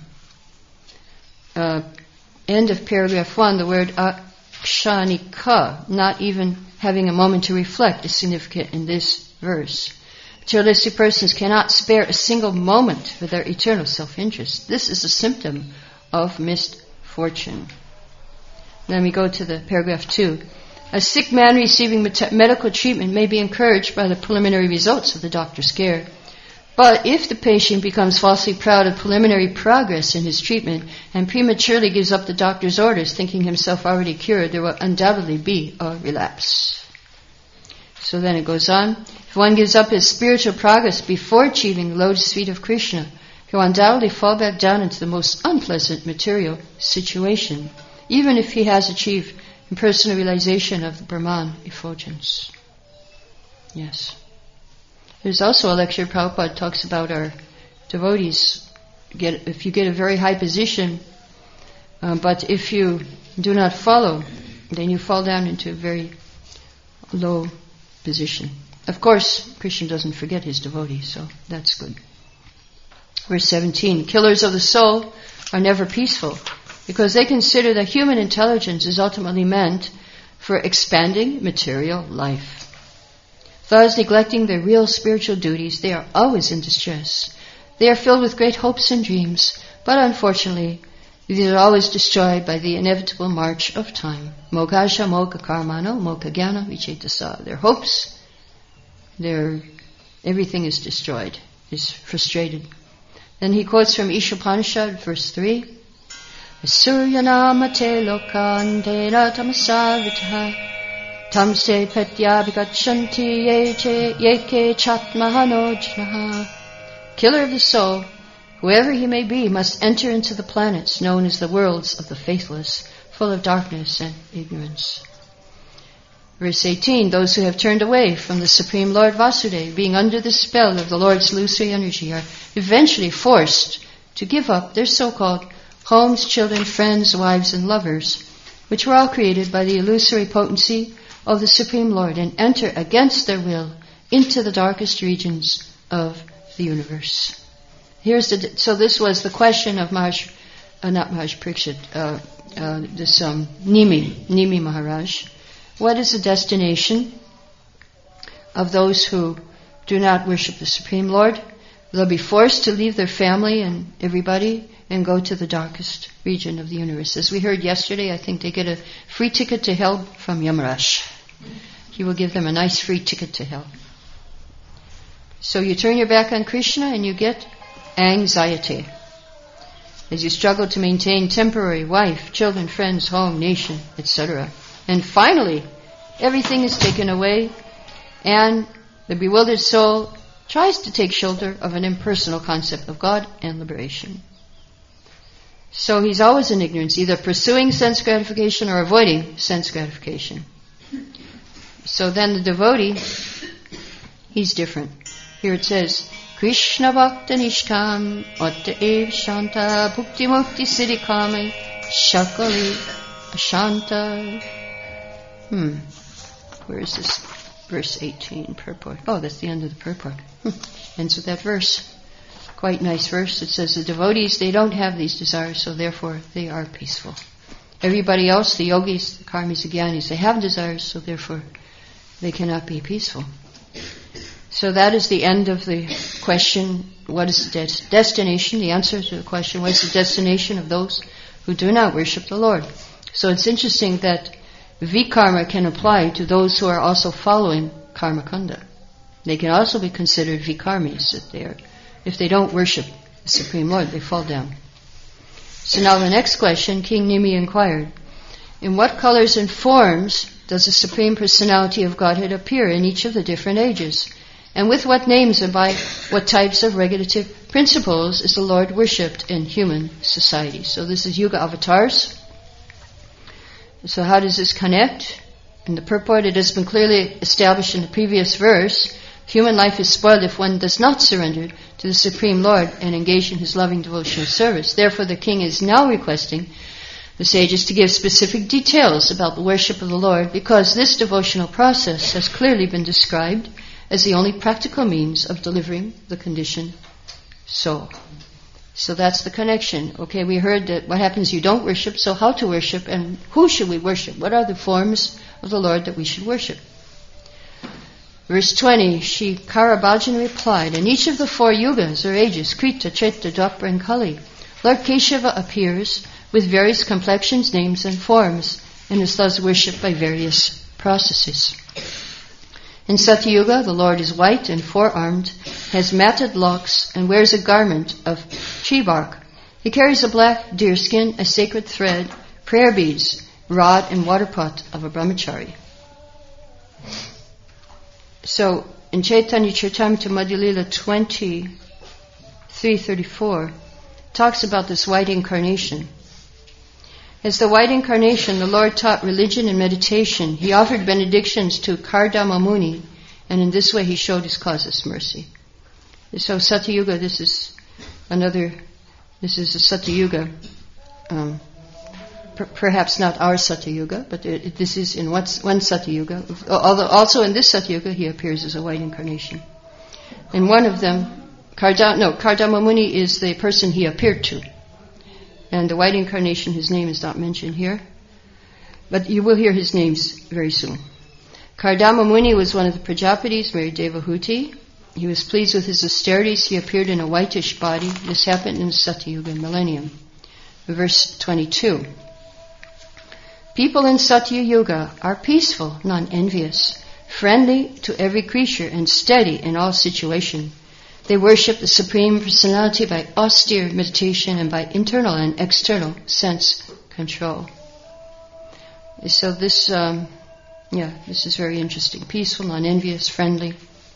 Uh, end of paragraph one, the word akshanika, not even having a moment to reflect, is significant in this verse. Materialistic persons cannot spare a single moment for their eternal self-interest. This is a symptom of misfortune. Then we go to the paragraph two. A sick man receiving medical treatment may be encouraged by the preliminary results of the doctor's care. But if the patient becomes falsely proud of preliminary progress in his treatment and prematurely gives up the doctor's orders, thinking himself already cured, there will undoubtedly be a relapse. So then it goes on. If one gives up his spiritual progress before achieving the lotus feet of Krishna, he will undoubtedly fall back down into the most unpleasant material situation, even if he has achieved impersonal realization of the Brahman effulgence. Yes. There's also a lecture Prabhupada talks about our devotees. Get, if you get a very high position, uh, but if you do not follow, then you fall down into a very low position. Of course, Krishna doesn't forget his devotees, so that's good. Verse seventeen, killers of the soul are never peaceful because they consider that human intelligence is ultimately meant for expanding material life. Thus, neglecting their real spiritual duties, they are always in distress. They are filled with great hopes and dreams, but unfortunately, these are always destroyed by the inevitable march of time. Moksha, moksha karmano, moksha jnana vicetasa. Their hopes, their everything is destroyed, is frustrated. Then he quotes from Ishopanishad, verse three. Suryanamate lokantena tamasavitaha tamse petyabhigachanti yeche yeke chatmahanojnaha. Killer of the soul, whoever he may be, must enter into the planets known as the worlds of the faithless, full of darkness and ignorance. Verse eighteen, those who have turned away from the Supreme Lord Vasudeva, being under the spell of the Lord's illusory energy, are eventually forced to give up their so-called homes, children, friends, wives, and lovers, which were all created by the illusory potency of the Supreme Lord, and enter against their will into the darkest regions of the universe. Here's the, so this was the question of Maharaj, uh, not Maharaj Parikshit, uh, uh, this um, Nimi, Nimi Maharaj. What is the destination of those who do not worship the Supreme Lord? They'll be forced to leave their family and everybody and go to the darkest region of the universe. As we heard yesterday, I think they get a free ticket to hell from Yamaraj. He will give them a nice free ticket to hell. So you turn your back on Krishna and you get anxiety as you struggle to maintain temporary wife, children, friends, home, nation, et cetera. And finally, everything is taken away and the bewildered soul tries to take shelter of an impersonal concept of God and liberation. So he's always in ignorance, either pursuing sense gratification or avoiding sense gratification. So then the devotee, he's different. Here it says, Krishna Bhakta Nishkam Atta Ev Shanta Bhukti Mukti Siddhi Kame Shakali Ashanta. Hmm. Where is this? Verse eighteen, purport. Oh, that's the end of the purport. Hmm. Ends with that verse. Quite nice verse. It says the devotees, they don't have these desires, so therefore they are peaceful. Everybody else, the yogis, the karmis, the jnanis, they have desires, so therefore they cannot be peaceful. So that is the end of the question, what is the des- destination? The answer to the question, what is the destination of those who do not worship the Lord? So it's interesting that vikarma can apply to those who are also following karma kanda. They can also be considered vikarmis if they are, if they don't worship the Supreme Lord, they fall down. So now the next question, King Nimi inquired, in what colors and forms does the Supreme Personality of Godhead appear in each of the different ages? And with what names and by what types of regulative principles is the Lord worshipped in human society? So this is Yuga Avatars. So how does this connect? In the purport, it has been clearly established in the previous verse, human life is spoiled if one does not surrender to the Supreme Lord and engage in His loving devotional service. Therefore, the king is now requesting the sages to give specific details about the worship of the Lord, because this devotional process has clearly been described as the only practical means of delivering the conditioned soul. So that's the connection. Okay, we heard that what happens you don't worship, so how to worship and who should we worship? What are the forms of the Lord that we should worship? Verse twenty, Shri Karabhajan replied, in each of the four yugas or ages, Krita, Treta, Dwapara, and Kali, Lord Keshava appears with various complexions, names, and forms, and is thus worshipped by various processes. In Satyuga, the Lord is white and four-armed, has matted locks, and wears a garment of tree bark. He carries a black deerskin, a sacred thread, prayer beads, rod, and water pot of a brahmachari. So, in Chaitanya Charitamrita Madhya Lila twenty-three thirty-four, talks about this white incarnation. As the white incarnation, the Lord taught religion and meditation. He offered benedictions to Kardama Muni, and in this way he showed his causeless mercy. So Satyuga, this is another, this is a Satyuga um, per- perhaps not our Satyuga, but it, it, this is in one, one Satyuga. Although also in this Satyuga he appears as a white incarnation. In one of them, Karda, no, Kardama Muni is the person he appeared to. And the white incarnation, his name is not mentioned here. But you will hear his names very soon. Kardama Muni was one of the Prajapatis, married Devahuti. He was pleased with his austerities. He appeared in a whitish body. This happened in the Satyuga millennium. Verse twenty-two. People in Satya Yuga are peaceful, non-envious, friendly to every creature, and steady in all situation. They worship the Supreme Personality by austere meditation and by internal and external sense control. So this, um, yeah, this is very interesting. Peaceful, non-envious, friendly.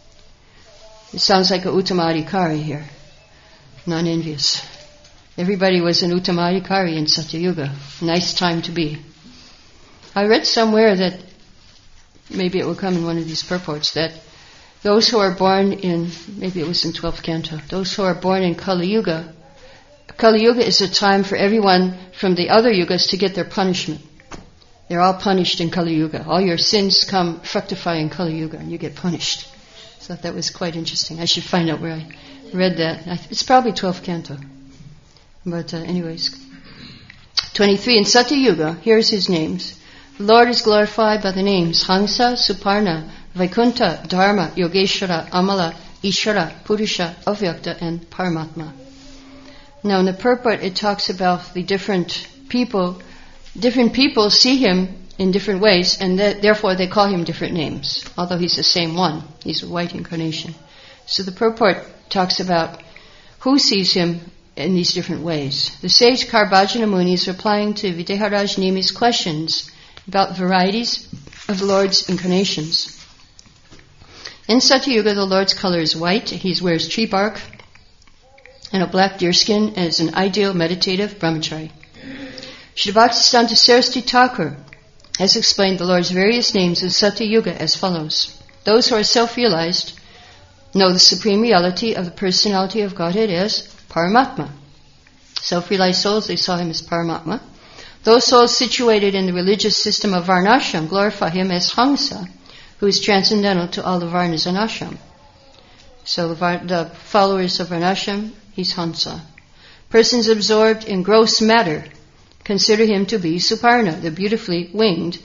It sounds like a Uttamadhikari here. Non-envious. Everybody was an Uttamadhikari in Satyuga. Nice time to be. I read somewhere that, maybe it will come in one of these purports, that those who are born in, maybe it was in twelfth canto, those who are born in Kali Yuga, Kali Yuga is a time for everyone from the other yugas to get their punishment. They're all punished in Kali Yuga. All your sins come fructify in Kali Yuga and you get punished. So I thought that was quite interesting. I should find out where I read that. It's probably twelfth canto. But uh, anyways. twenty-three, in Satya Yuga, here's his names. The Lord is glorified by the names Hansa, Suparna, Vaikunta, Dharma, Yogeshwara, Amala, Ishvara, Purusha, Avyakta, and Paramatma. Now in the purport it talks about the different people, different people see him in different ways, and th- therefore they call him different names, although he's the same one. He's a white incarnation. So the purport talks about who sees him in these different ways. The sage Karbajana Muni is replying to Videharaj Nimi's questions about varieties of the Lord's incarnations. In Satyuga, the Lord's color is white. He wears tree bark and a black deerskin and is an ideal meditative brahmachari. Shri Bhaktisiddhanta Saraswati Thakur has explained the Lord's various names in Satyuga as follows. Those who are self-realized know the supreme reality of the personality of Godhead as Paramatma. Self-realized souls, they saw him as Paramatma. Those souls situated in the religious system of Varnashram glorify him as Hamsa, who is transcendental to all the Varnas and Ashram. So the, var- the followers of Varnashram, he's Hamsa. Persons absorbed in gross matter consider him to be Suparna, the beautifully winged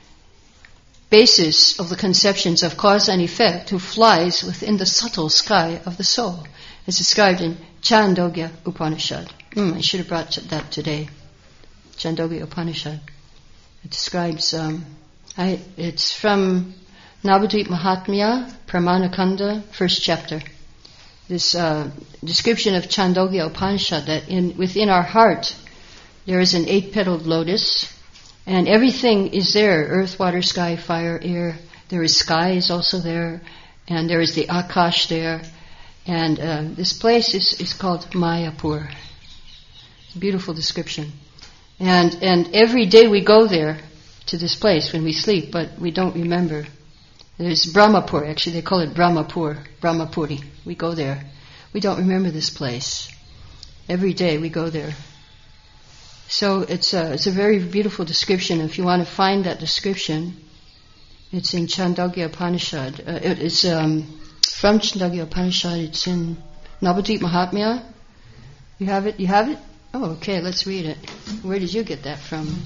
basis of the conceptions of cause and effect, who flies within the subtle sky of the soul, as described in Chandogya Upanishad. Mm, I should have brought that today. Chandogya Upanishad. It describes, um, I, it's from Navadvip Mahatmya, Pramanakanda, first chapter. This uh, description of Chandogya Upanishad, that in within our heart there is an eight-petaled lotus, and everything is there, earth, water, sky, fire, air. There is sky is also there, and there is the Akash there. And uh, this place is, is called Mayapur. It's a beautiful description. And and every day we go there to this place when we sleep, but we don't remember. There's Brahmapur, actually they call it Brahmapur, Brahmapuri. We go there. We don't remember this place. Every day we go there. So it's a, it's a very beautiful description. If you want to find that description, it's in Chandogya Upanishad. Uh, it is um, from Chandogya Upanishad. It's in Navadvip Mahatmya. You have it? You have it? Oh, okay, let's read it. Where did you get that from?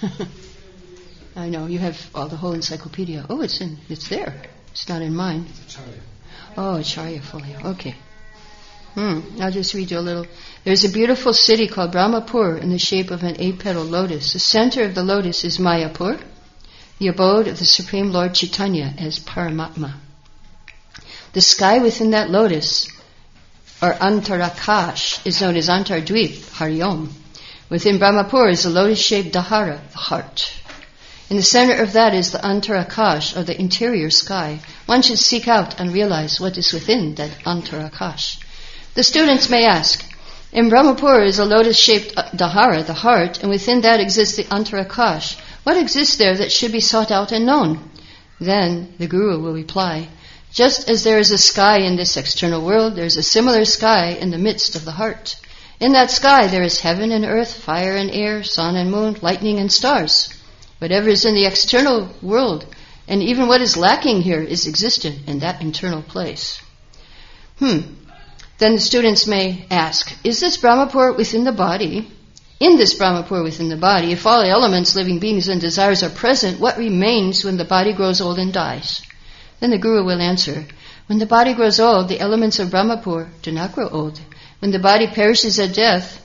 I know, you have all the whole encyclopedia. Oh, it's in, it's there. It's not in mine. Oh, Acharya folio. Okay. Hmm. I'll just read you a little. There's a beautiful city called Brahmapur in the shape of an eight-petaled lotus. The center of the lotus is Mayapur, the abode of the Supreme Lord Chaitanya as Paramatma. The sky within that lotus, or Antarakash, is known as Antardvip, Hariom. Within Brahmapur is the lotus-shaped Dahara, the heart. In the center of that is the Antarakash, or the interior sky. One should seek out and realize what is within that Antarakash. The students may ask, in Brahmapur is a lotus-shaped Dahara, the heart, and within that exists the Antarakash. What exists there that should be sought out and known? Then the Guru will reply, just as there is a sky in this external world, there is a similar sky in the midst of the heart. In that sky there is heaven and earth, fire and air, sun and moon, lightning and stars. Whatever is in the external world, and even what is lacking here, is existent in that internal place. Hmm. Then the students may ask, is this Brahmapur within the body? In this Brahmapur within the body, if all elements, living beings, and desires are present, what remains when the body grows old and dies? Then the Guru will answer, when the body grows old, the elements of Brahmapur do not grow old. When the body perishes at death,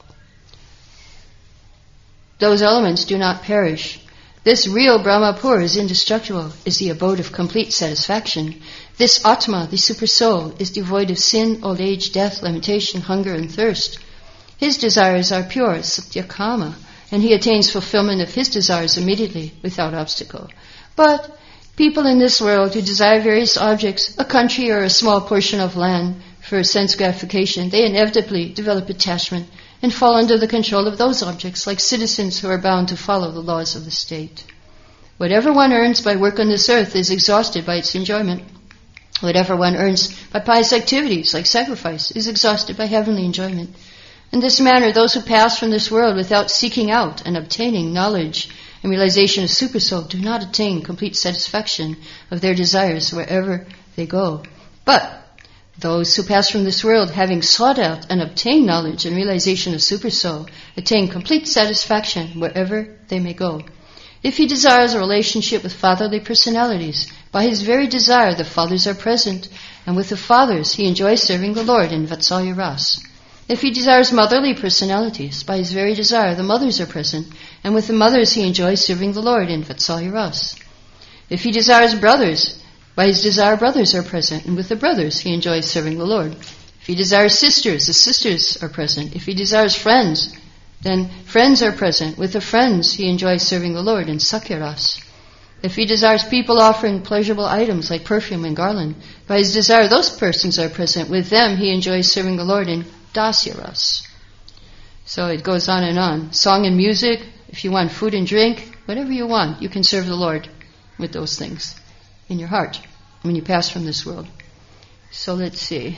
those elements do not perish. This real Brahmapur is indestructible, is the abode of complete satisfaction. This Atma, the super soul, is devoid of sin, old age, death, limitation, hunger, and thirst. His desires are pure, Satyakama, and he attains fulfillment of his desires immediately, without obstacle. But people in this world who desire various objects, a country or a small portion of land, for sense gratification, they inevitably develop attachment and fall under the control of those objects, like citizens who are bound to follow the laws of the state. Whatever one earns by work on this earth is exhausted by its enjoyment. Whatever one earns by pious activities, like sacrifice, is exhausted by heavenly enjoyment. In this manner, those who pass from this world without seeking out and obtaining knowledge and realization of Supersoul do not attain complete satisfaction of their desires wherever they go. But those who pass from this world, having sought out and obtained knowledge and realization of Supersoul, attain complete satisfaction wherever they may go. If he desires a relationship with fatherly personalities, by his very desire the fathers are present, and with the fathers he enjoys serving the Lord in Vatsalya Ras. If he desires motherly personalities, by his very desire the mothers are present, and with the mothers he enjoys serving the Lord in Vatsalya Ras. If he desires brothers, by his desire brothers are present, and with the brothers he enjoys serving the Lord. If he desires sisters, the sisters are present. If he desires friends, then friends are present. With the friends he enjoys serving the Lord in Sakhya Ras. If he desires people offering pleasurable items like perfume and garland, by his desire those persons are present. With them he enjoys serving the Lord in Dasya Ras. So it goes on and on. Song and music, if you want food and drink, whatever you want, you can serve the Lord with those things in your heart when you pass from this world. So let's see.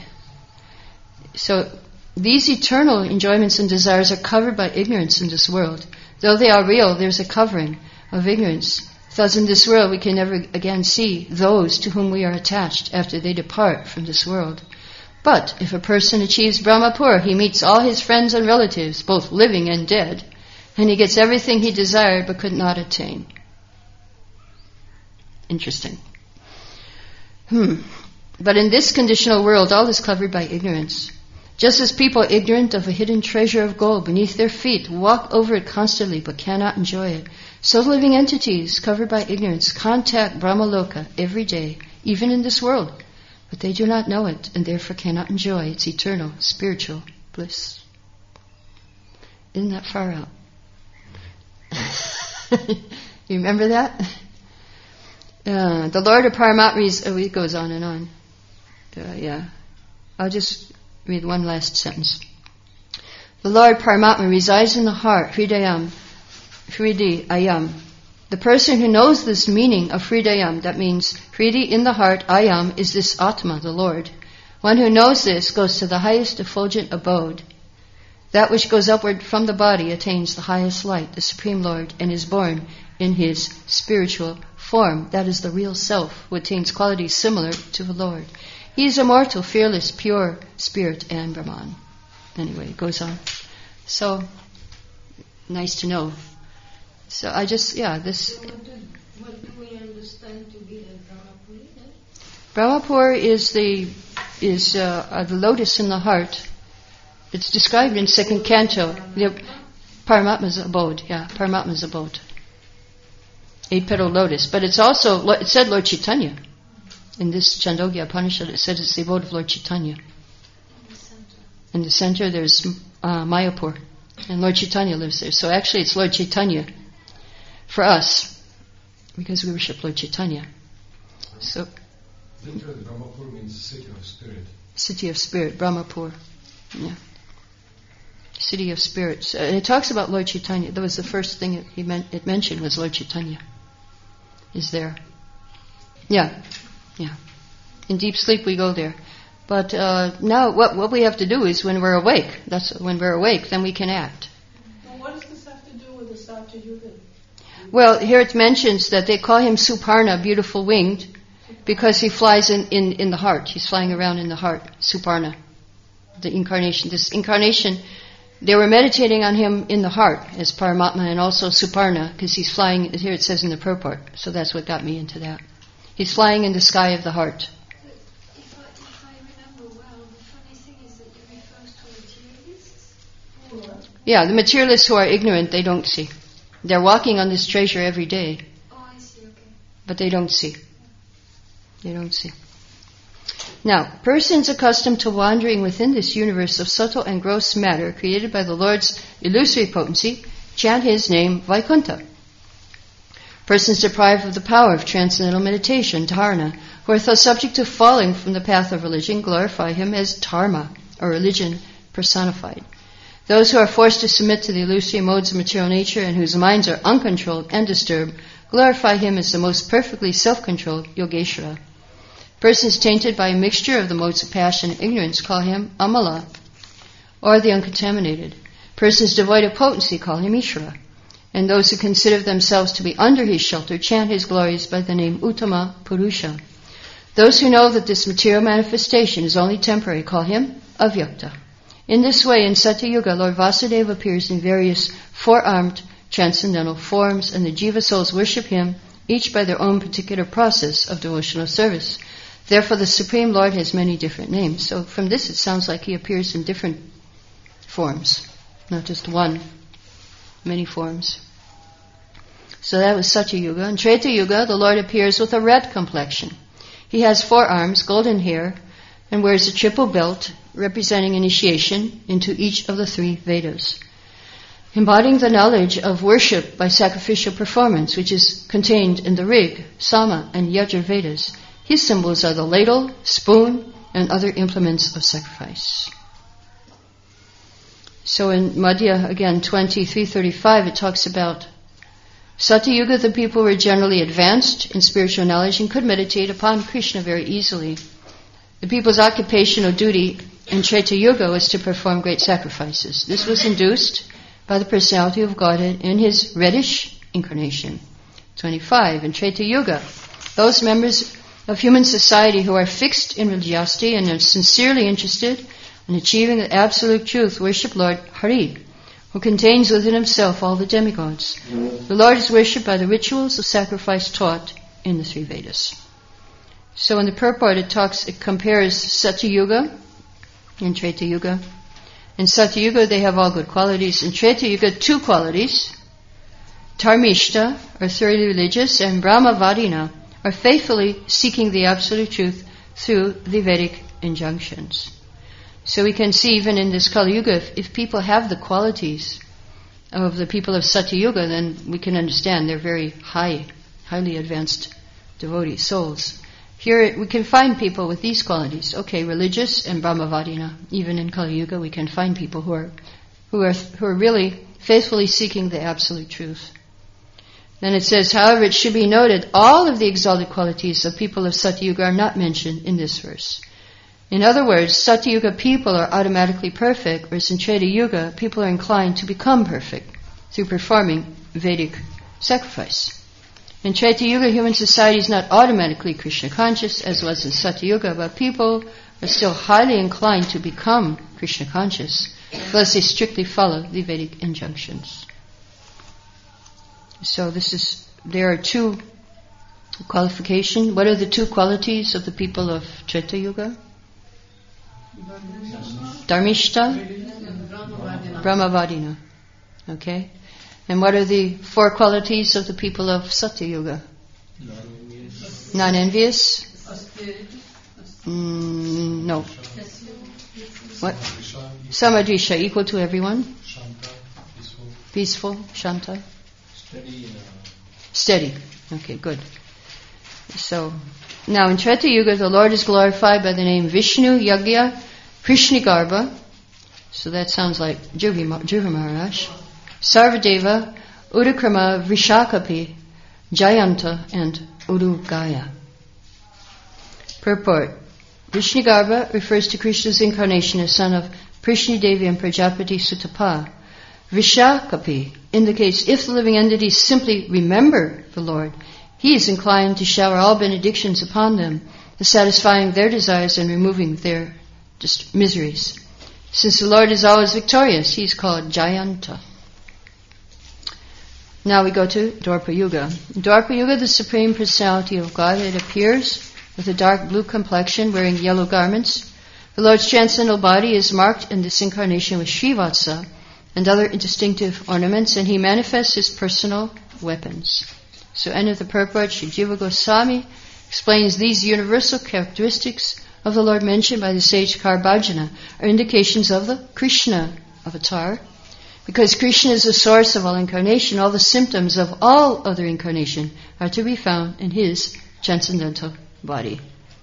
So these eternal enjoyments and desires are covered by ignorance in this world. Though they are real, there's a covering of ignorance. Thus in this world we can never again see those to whom we are attached after they depart from this world. But if a person achieves Brahmapur, he meets all his friends and relatives, both living and dead, and he gets everything he desired but could not attain. Interesting. Hmm. But in this conditional world, all is covered by ignorance. Just as people ignorant of a hidden treasure of gold beneath their feet walk over it constantly but cannot enjoy it, so living entities covered by ignorance contact Brahmaloka every day, even in this world, but they do not know it and therefore cannot enjoy its eternal spiritual bliss. Isn't that far out? You remember that? Uh, the Lord of Paramatma, oh, it goes on and on. Uh, yeah. I'll just read one last sentence. The Lord Paramatma resides in the heart, Hridayam, Hridi Ayam. The person who knows this meaning of Hridayam, that means Hridi in the heart, Ayam is this Atma, the Lord. One who knows this goes to the highest effulgent abode. That which goes upward from the body attains the highest light, the Supreme Lord, and is born in his spiritual form. That is the real self, who attains qualities similar to the Lord. He is immortal, fearless, pure spirit, and Brahman. Anyway, it goes on. So, nice to know. So I just, yeah, this... What do, what do we understand to be the Brahmapur? Brahmapur is the, is uh, uh, the lotus in the heart. It's described in second canto. The Paramatma's abode, yeah, Paramatma's abode. Eight-petal lotus. But it's also, it said Lord Chaitanya. In this Chandogya Upanishad, it said it's the abode of Lord Chaitanya. In the center, there's uh, Mayapur. And Lord Chaitanya lives there. So actually it's Lord Chaitanya for us, because we worship Lord Chaitanya. So, literally, Brahmapur means city of spirit. City of spirit, Brahmapur. Yeah. City of spirits. Uh, it talks about Lord Chaitanya. That was the first thing it, he meant, it mentioned was Lord Chaitanya is there. Yeah. Yeah. In deep sleep we go there. But uh, now what, what we have to do is when we're awake, that's when we're awake, then we can act. Well, what does this have to do with the Satya Yuga? Well, here it mentions that they call him Suparna, beautiful winged, because he flies in, in, in the heart. He's flying around in the heart, Suparna, the incarnation. This incarnation, they were meditating on him in the heart as Paramatma and also Suparna, because he's flying, here it says in the purport, so that's what got me into that. He's flying in the sky of the heart. If I, if I remember well, the funny thing is that it refers to materialists. Yeah, the materialists who are ignorant, they don't see. They're walking on this treasure every day, Oh, I see, okay. but they don't see. They don't see. Now, persons accustomed to wandering within this universe of subtle and gross matter created by the Lord's illusory potency chant his name Vaikuntha. Persons deprived of the power of transcendental meditation, dharana, who are thus subject to falling from the path of religion, glorify him as dharma, or religion personified. Those who are forced to submit to the illusory modes of material nature and whose minds are uncontrolled and disturbed, glorify him as the most perfectly self-controlled Yogeshwara. Persons tainted by a mixture of the modes of passion and ignorance call him Amala, or the uncontaminated. Persons devoid of potency call him Ishvara. And those who consider themselves to be under his shelter chant his glories by the name Uttama Purusha. Those who know that this material manifestation is only temporary call him Avyakta. In this way, in Satya Yuga, Lord Vasudeva appears in various four-armed transcendental forms, and the Jiva souls worship him, each by their own particular process of devotional service. Therefore, the Supreme Lord has many different names. So from this, it sounds like he appears in different forms, not just one, many forms. So that was Satya Yuga. In Treta Yuga, the Lord appears with a red complexion. He has four arms, golden hair, and wears a triple belt representing initiation into each of the three Vedas. Embodying the knowledge of worship by sacrificial performance, which is contained in the Rig, Sama, and Yajur Vedas, his symbols are the ladle, spoon, and other implements of sacrifice. So in Madhya, again, twenty-three thirty-five, it talks about Satya Yuga, the people were generally advanced in spiritual knowledge and could meditate upon Krishna very easily. The people's occupational duty in Treta Yuga was to perform great sacrifices. This was induced by the personality of Godhead in his reddish incarnation. twenty-five, in Treta Yuga, those members of human society who are fixed in religiosity and are sincerely interested in achieving the absolute truth worship Lord Hari, who contains within himself all the demigods. The Lord is worshipped by the rituals of sacrifice taught in the three Vedas. So in the purport it talks, it compares Satya Yuga and Treta Yuga. In Satya Yuga they have all good qualities. In Treta Yuga, two qualities. Dharmishta, are thoroughly religious, and Brahmavadina, are faithfully seeking the absolute truth through the Vedic injunctions. So we can see even in this Kali Yuga, if, if people have the qualities of the people of Satya Yuga, then we can understand they're very high, highly advanced devotee souls. Here we can find people with these qualities. Okay, religious and Brahmavadina. Even in Kali Yuga we can find people who are who are who are really faithfully seeking the absolute truth. Then it says, however, it should be noted, all of the exalted qualities of people of Satya Yuga are not mentioned in this verse. In other words, Satya Yuga people are automatically perfect, whereas in Treta Yuga people are inclined to become perfect through performing Vedic sacrifice. In Treta Yuga, human society is not automatically Krishna conscious, as was in Satya Yuga, but people are still highly inclined to become Krishna conscious, thus they strictly follow the Vedic injunctions. So this is, there are two qualifications. What are the two qualities of the people of Treta Yuga? Dharmishta, Brahmavadina. Okay? And what are the four qualities of the people of Satya Yuga? Non-envious? Mm, no. What? Samadrisha, equal to everyone? Peaceful, Shanta? Steady. Uh, Steady. Okay, good. So, now in Treta Yuga, the Lord is glorified by the name Vishnu Yagya Krishnigarbha. So that sounds like Dhruva Maharaj. Sarvadeva, Udakrama, Vrishakapi, Jayanta, and Udugaya. Purport. Vishnugarbha refers to Krishna's incarnation as son of Prishni Devi and Prajapati Sutapa. Vrishakapi indicates if the living entities simply remember the Lord, he is inclined to shower all benedictions upon them, satisfying their desires and removing their just miseries. Since the Lord is always victorious, he is called Jayanta. Now we go to Dwapara Yuga. In Dwapara Yuga, the Supreme Personality of Godhead appears with a dark blue complexion, wearing yellow garments. The Lord's transcendental body is marked in this incarnation with Srivatsa and other distinctive ornaments, and he manifests his personal weapons. So, end of the purport, Sri Jiva Goswami explains these universal characteristics of the Lord mentioned by the sage Karbhajana are indications of the Krishna avatar. Because Krishna is the source of all incarnation, all the symptoms of all other incarnation are to be found in his transcendental body.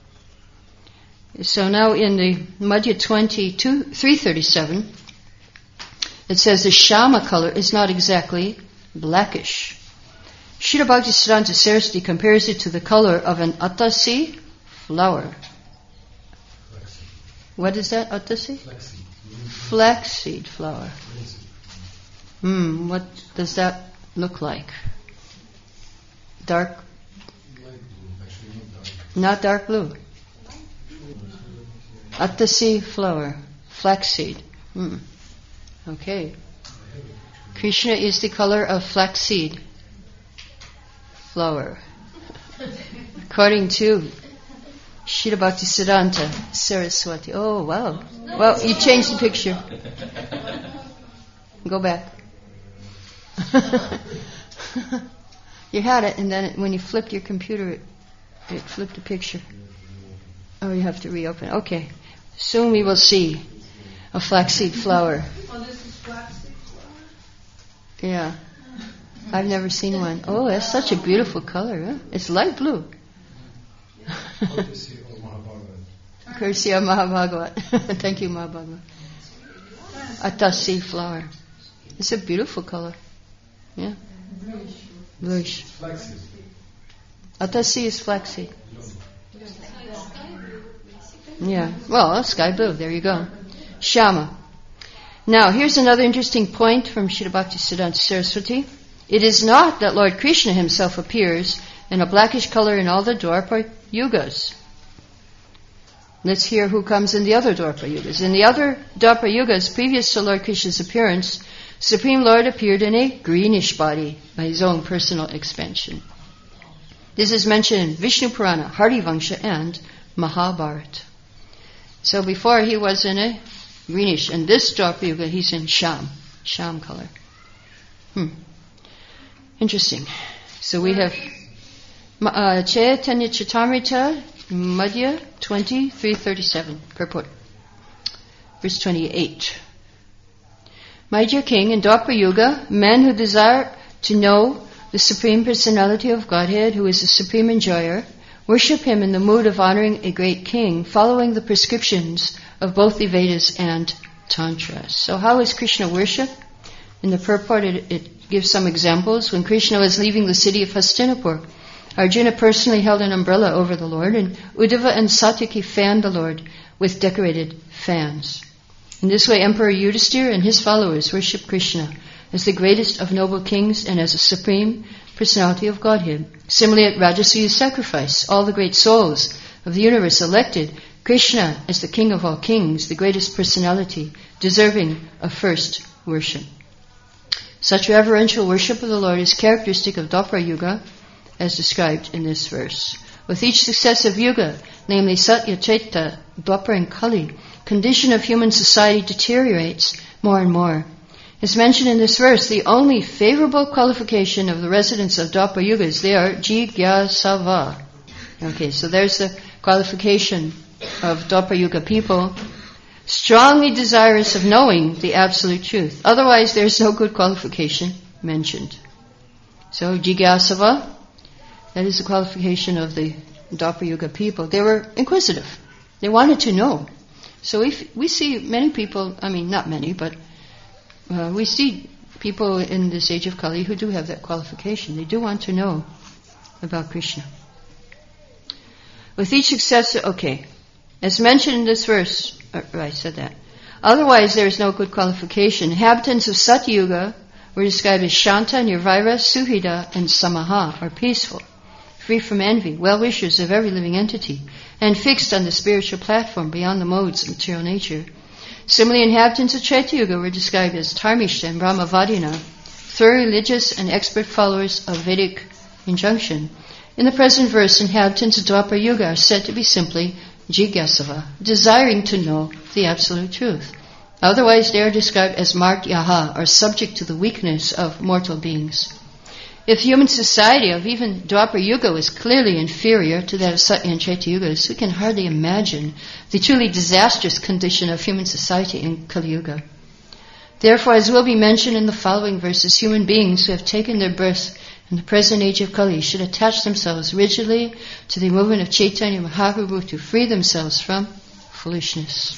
So now in the Madhya twenty-two, three thirty-seven, it says the Shama color is not exactly blackish. Srila Bhaktisiddhanta Saraswati compares it to the color of an atasi flower. Flaxseed. What is that, atasi? Flaxseed. Flaxseed flower. Hmm, what does that look like? Dark? Light blue, actually not dark. Not dark blue. Atasi flower. Flaxseed. Hmm. Okay. Krishna is the color of flaxseed flower. According to Srila Bhaktisiddhanta Saraswati. Oh, wow. Well, you changed the picture. Go back. You had it, and then it, when you flipped your computer, it, it flipped a picture. Oh, you have to reopen. Okay. Soon we will see a flaxseed flower. Oh, this is flaxseed flower? Yeah. I've never seen one. Oh, that's such a beautiful color. Huh? It's light blue. Courtesy of Mahabharata. Courtesy of Mahabhagavat. Thank you, Mahabhagavat. Atasi flower. It's a beautiful color. Yeah. Bluish. Flaxseed. Atasi is flaxseed. Yeah. Well, sky blue. There you go. Shama. Now, here's another interesting point from Srila Bhaktisiddhanta Saraswati. It is not that Lord Krishna himself appears in a blackish color in all the Dwapara Yugas. Let's hear who comes in the other Dwapara Yugas. In the other Dwapara Yugas, previous to Lord Krishna's appearance, Supreme Lord appeared in a greenish body by his own personal expansion. This is mentioned in Vishnu Purana, Harivangsha, and Mahabharata. So before he was in a greenish, and this Dwapara Yuga he's in Sham, Sham color. Hmm. Interesting. So we have uh, Chaitanya Chaitamrita, Madhya twenty, three thirty-seven, purport. Verse twenty-eight. My dear King, in Dwapara Yuga, men who desire to know the Supreme Personality of Godhead, who is the Supreme Enjoyer, worship Him in the mood of honoring a great king, following the prescriptions of both the Vedas and Tantra. So how is Krishna worshipped? In the purport, it, it gives some examples. When Krishna was leaving the city of Hastinapur, Arjuna personally held an umbrella over the Lord, and Uddhava and Satyaki fanned the Lord with decorated fans. In this way, Emperor Yudhisthira and his followers worship Krishna as the greatest of noble kings and as a supreme personality of Godhead. Similarly, at Rajasuya sacrifice, all the great souls of the universe elected Krishna as the king of all kings, the greatest personality, deserving of first worship. Such reverential worship of the Lord is characteristic of Dwapara Yuga, as described in this verse. With each successive yuga, namely Satya, Treta, Dwapara, and Kali, condition of human society deteriorates more and more. As mentioned in this verse, the only favorable qualification of the residents of Dwapara Yuga is they are jigyasava. Okay, so there's the qualification of Dwapara Yuga people, strongly desirous of knowing the absolute truth. Otherwise, there's no good qualification mentioned. So, jigyasava, that is the qualification of the Dwapara Yuga people. They were inquisitive. They wanted to know. So we we see many people, I mean, not many, but uh, we see people in this age of Kali who do have that qualification. They do want to know about Krishna. With each successive, okay, As mentioned in this verse, or, I said that. Otherwise, there is no good qualification. Inhabitants of Satyuga were described as Shanta, Nirvaira, Suhida, and Samaha, or peaceful, free from envy, well-wishers of every living entity, and fixed on the spiritual platform beyond the modes of material nature. Similarly, inhabitants of Chaitya were described as Dharmishta and Brahmavadina, thorough religious and expert followers of Vedic injunction. In the present verse, inhabitants of Dwapara Yuga are said to be simply Jigyasava, desiring to know the absolute truth. Otherwise, they are described as Martyaha, or subject to the weakness of mortal beings. If human society of even Dwapara Yuga was clearly inferior to that of Satya and Chaitya Yugas, we can hardly imagine the truly disastrous condition of human society in Kali Yuga. Therefore, as will be mentioned in the following verses, human beings who have taken their birth in the present age of Kali should attach themselves rigidly to the movement of Chaitanya Mahaprabhu to free themselves from foolishness.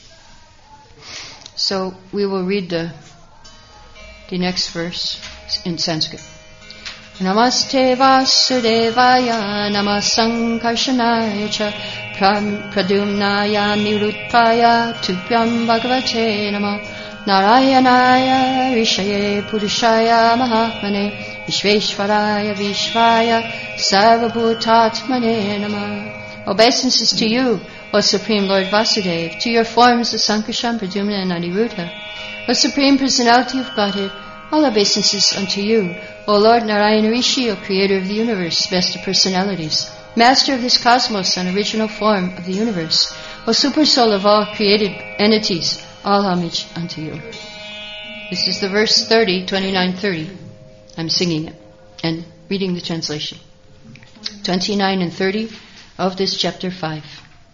So we will read the, the next verse in Sanskrit. Namaste Vasudevaya Namasankarshanaya cha Pradumnaya Niruttaya Tupyam Bhagavate Nama Narayanaya Rishaye Purushaya Mahatmane Vishveshvaraya Vishvaya Sarvabhutatmane Nama. Obeisances to you, O Supreme Lord Vasudeva, to your forms of Sankarshan, Pradyumna and Aniruddha. O Supreme Personality of Godhead, all obeisances unto you, O Lord Narayana Rishi, O Creator of the universe, best of personalities, Master of this cosmos and original form of the universe, O Super Soul of all created entities, all homage unto you. This is the verse thirty, twenty-nine, thirty. I'm singing it and reading the translation. twenty-nine and thirty of this chapter five.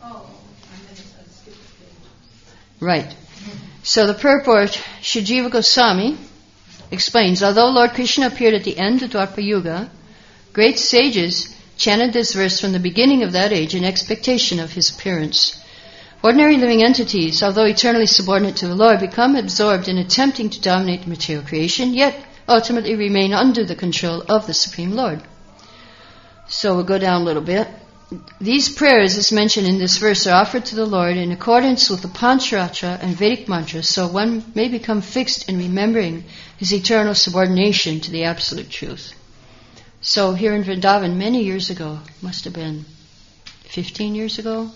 Right. So the purport, Shujiva Goswami explains, although Lord Krishna appeared at the end of Dwapara Yuga, great sages chanted this verse from the beginning of that age in expectation of his appearance. Ordinary living entities, although eternally subordinate to the Lord, become absorbed in attempting to dominate material creation, yet ultimately remain under the control of the Supreme Lord. So we'll go down a little bit. These prayers, as mentioned in this verse, are offered to the Lord in accordance with the Pancharatra and Vedic mantras, so one may become fixed in remembering his eternal subordination to the absolute truth. So here in Vrindavan, many years ago, must have been fifteen years ago,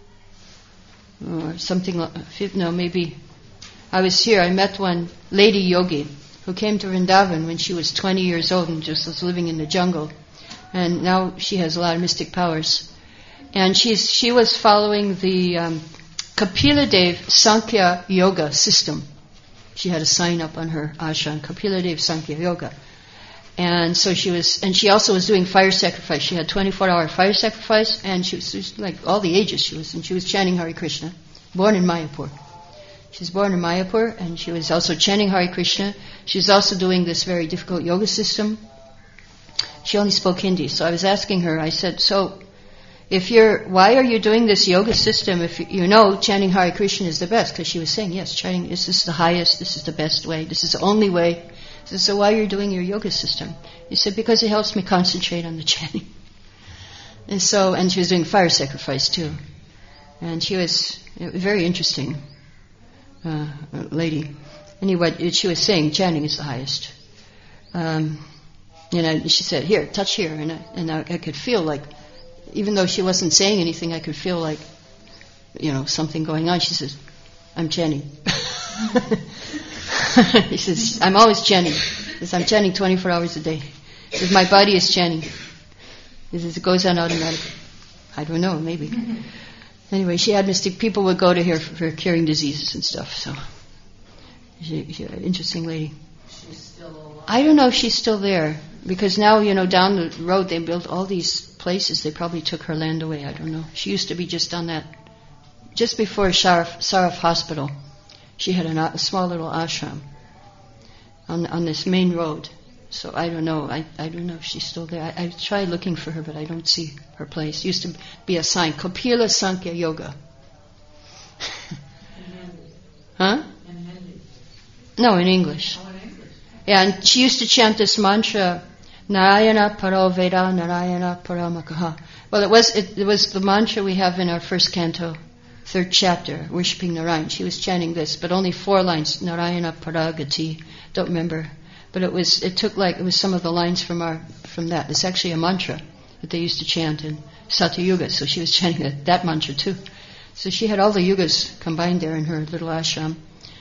or something like, no, maybe, I was here, I met one lady yogi who came to Vrindavan when she was twenty years old and just was living in the jungle. And now she has a lot of mystic powers. And she's she was following the um, Kapila Dev Sankhya Yoga system. She had a sign up on her ashram, Kapila Dev Sankhya Yoga. And so she was, and she also was doing fire sacrifice. She had twenty-four hour fire sacrifice, and she was, she was like all the ages she was, and she was chanting Hare Krishna, born in Mayapur. She was born in Mayapur, and she was also chanting Hare Krishna. She was also doing this very difficult yoga system. She only spoke Hindi, so I was asking her, I said, so if you're, why are you doing this yoga system if you, you know chanting Hare Krishna is the best? Because she was saying, yes, chanting, this is the highest, this is the best way, this is the only way. I said, so why are you doing your yoga system? He said, because it helps me concentrate on the chanting. And so, and she was doing fire sacrifice too. And she was a very interesting uh, lady. Anyway, she was saying chanting is the highest. Um, And I, she said, here, touch here. And, I, and I, I could feel like, even though she wasn't saying anything, I could feel like, you know, something going on. She says, I'm chanting. He says, I'm always chanting. He says, I'm chanting twenty-four hours a day. He says, my body is chanting. He says, it goes on automatically. I don't know, maybe. Anyway, she had mystic, people would go to her for, for curing diseases and stuff. So, she, she, interesting lady. She's still alive. I don't know if she's still there. Because now, you know, down the road they built all these places. They probably took her land away. I don't know. She used to be just on that, just before Saraf, Saraf Hospital. She had an, a small little ashram on on this main road. So I don't know. I, I don't know if she's still there. I, I tried looking for her, but I don't see her place. Used to be a sign, Kapila Sankhya Yoga. Huh? In Hindi. No, in English. Oh, in English. Yeah, and she used to chant this mantra, Narayana Paro Veda, Narayana Paramakaha. Well, it was it, it was the mantra we have in our first canto third chapter, worshipping Narayan. She was chanting this, but only four lines, Narayana Paragati, don't remember. But it was, it took like, it was some of the lines from our, from that. It's actually a mantra that they used to chant in Satya Yuga, so she was chanting that, that mantra too. So she had all the yugas combined there in her little ashram.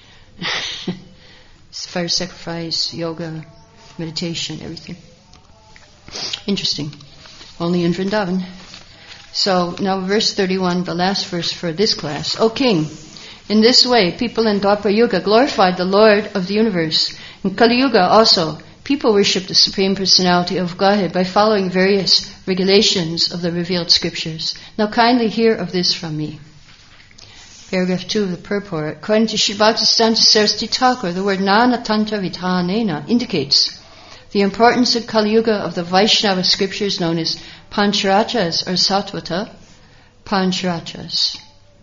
Fire sacrifice, yoga, meditation, everything. Interesting. Only in Vrindavan. So now verse thirty-one, the last verse for this class. O King, in this way people in Dwapara Yuga glorified the Lord of the universe. In Kali Yuga also, people worship the Supreme Personality of Godhead by following various regulations of the revealed scriptures. Now kindly hear of this from me. Paragraph two of the purport. According to Sri Bhaktisiddhanta Saraswati Thakur, the word Nana Tantra Vidhanena indicates the importance in Kali Yuga of the Vaishnava scriptures known as Pancharachas or Sattvata Pancharachas.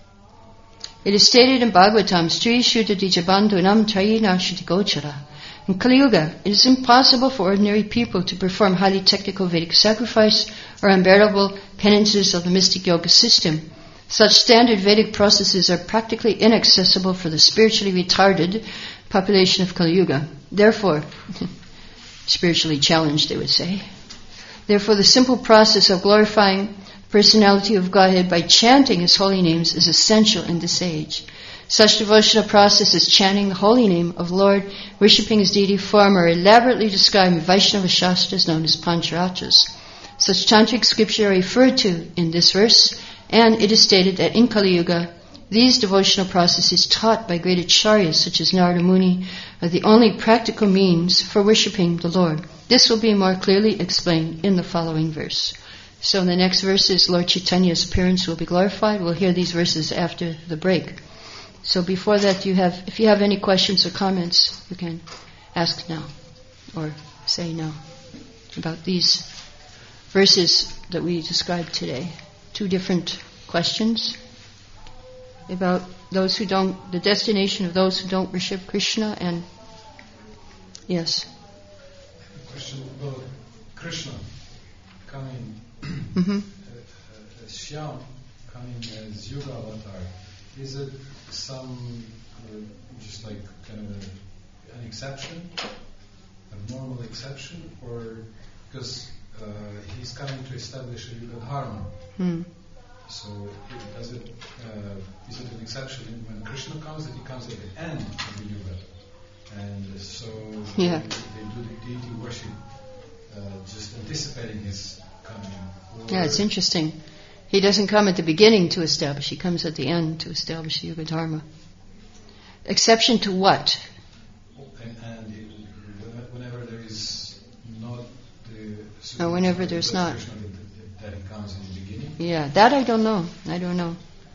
It is stated in Bhagavatam, Sri Shuddha Dijabandhunam Trayina Shuddhi Gochara. In Kali Yuga, it is impossible for ordinary people to perform highly technical Vedic sacrifice or unbearable penances of the mystic yoga system. Such standard Vedic processes are practically inaccessible for the spiritually retarded population of Kali Yuga. Therefore, spiritually challenged, they would say. Therefore, the simple process of glorifying the personality of Godhead by chanting His holy names is essential in this age. Such devotional process as chanting the holy name of Lord, worshipping His deity form, are elaborately described in Vaishnava Shastras known as Pancharachas. Such tantric scriptures are referred to in this verse, and it is stated that in Kali Yuga, these devotional processes taught by great acharyas such as Narada Muni are the only practical means for worshipping the Lord. This will be more clearly explained in the following verse. So in the next verses, Lord Chaitanya's appearance will be glorified. We'll hear these verses after the break. So before that, you have, if you have any questions or comments, you can ask now or say now about these verses that we described today. Two different questions about those who don't, the destination of those who don't worship Krishna, and yes. A question about Krishna coming Mm-hmm. uh, as Shyam, coming as Yuga avatar. Is it some uh, just like kind of a, an exception, a normal exception, or because uh, he's coming to establish a Yuga Dharma? Hmm. So it, does it uh, is it an exception when Krishna comes that he comes at the end of the Yuga, and so Yeah. they, they do the deity worship uh, just anticipating his coming? Or Yeah, it's interesting. He doesn't come at the beginning to establish, he comes at the end to establish the Yuga Dharma. Exception to what? And, and it, whenever there is not the... Or whenever there's not. Krishna that, that he comes in the beginning? Yeah, that I don't know. I don't know.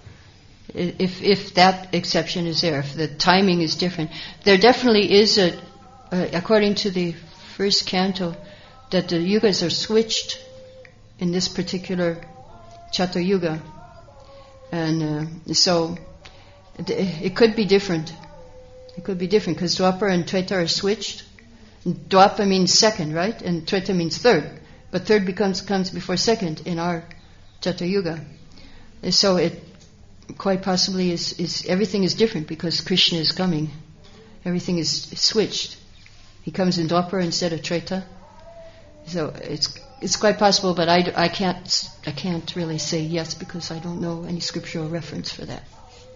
If if that exception is there, if the timing is different. There definitely is a, uh, according to the first canto, that the yugas are switched in this particular Chatur Yuga. And uh, so it, it could be different. It could be different because Dwapara and Treta are switched. Dwapara means second, right? And Treta means third. But third becomes comes before second in our Chatur Yuga. And so it quite possibly is, is everything is different because Krishna is coming. Everything is switched. He comes in Dwapara instead of Treta. So it's it's quite possible, but I, I can't I can't really say yes because I don't know any scriptural reference for that.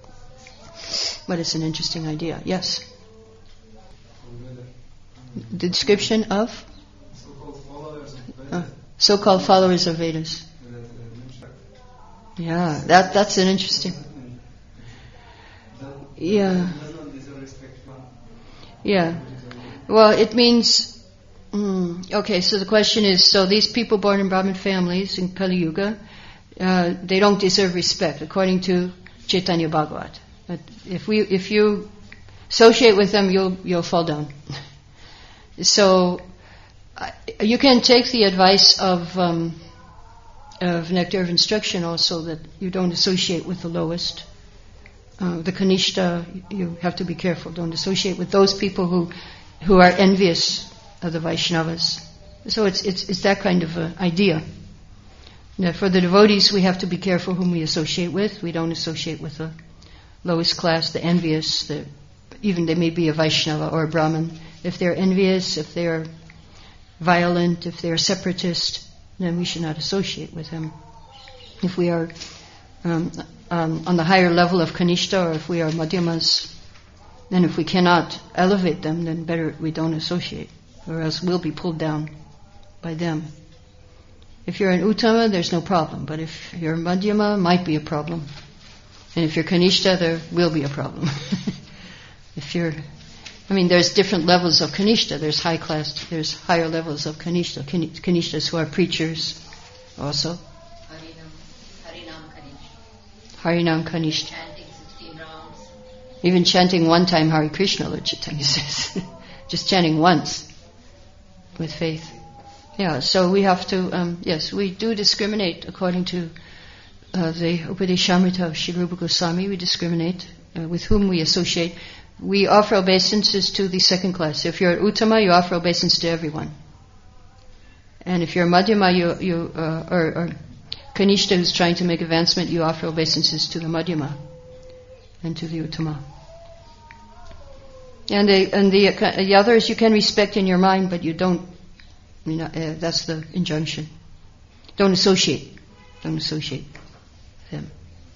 But it's an interesting idea. Yes. The description of so-called followers of Vedas. uh, so-called followers of Vedas. Yeah, that that's an interesting. Yeah. Yeah. Well, it means. Mm, okay, so the question is: so these people born in Brahmin families in Kali Yuga, uh, they don't deserve respect according to Chaitanya Bhagavat. But if we, if you associate with them, you'll you'll fall down. So uh, you can take the advice of um, of Nectar of Instruction also that you don't associate with the lowest. Uh, the Kanishta, you have to be careful. Don't associate with those people who who are envious of the Vaishnavas. So it's it's it's that kind of an idea. Now for the devotees, we have to be careful whom we associate with. We don't associate with the lowest class, the envious, the even they may be a Vaishnava or a Brahmin. If they're envious, if they're violent, if they're separatist, then we should not associate with them. If we are um, um, on the higher level of Kanishta, or if we are Madhyamas, then if we cannot elevate them, then better we don't associate, or else we'll be pulled down by them. If you're an Uttama, there's no problem, but if you're a Madhyama, might be a problem. And if you're Kanishta, there will be a problem. If you're, I mean, there's different levels of Kanishta. There's high class, there's higher levels of Kanishta. Kanishtas who are preachers also. Harinam, Harinam Kanishta. Harinam Kanishta. Chanting sixteen rounds. Even chanting one time Hare Krishna, Lord Chaitanya says. Just chanting once with faith. Yeah, so we have to, um, yes, we do discriminate according to uh, the Upadeshamrita of Sri Rupa Goswami. We discriminate uh, with whom we associate. We offer obeisances to the second class. If you're Uttama, you offer obeisance to everyone. And if you're Madhyama, you, you uh, or, or Kanishta who's trying to make advancement, you offer obeisances to the Madhyama and to the Uttama. And the, and the, uh, the others you can respect in your mind, but you don't, you know, uh, that's the injunction. Don't associate. Don't associate them.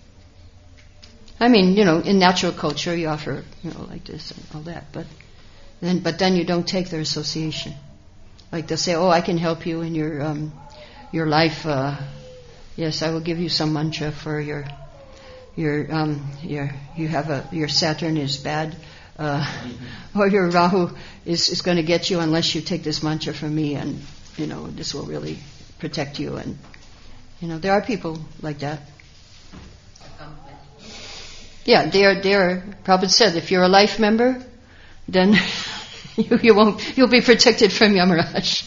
I mean, you know, in natural culture you offer, you know, like this and all that, but then, but then you don't take their association. Like they'll say, "Oh, I can help you in your um, your life. Uh, yes, I will give you some mantra for your your um, your you have a your Saturn is bad, uh, or your Rahu is is going to get you unless you take this mantra from me, and you know this will really protect you." And you know, there are people like that. Yeah, they are, they are, Prabhupada said, if you're a life member, then you, you won't, you'll be protected from Yamaraj.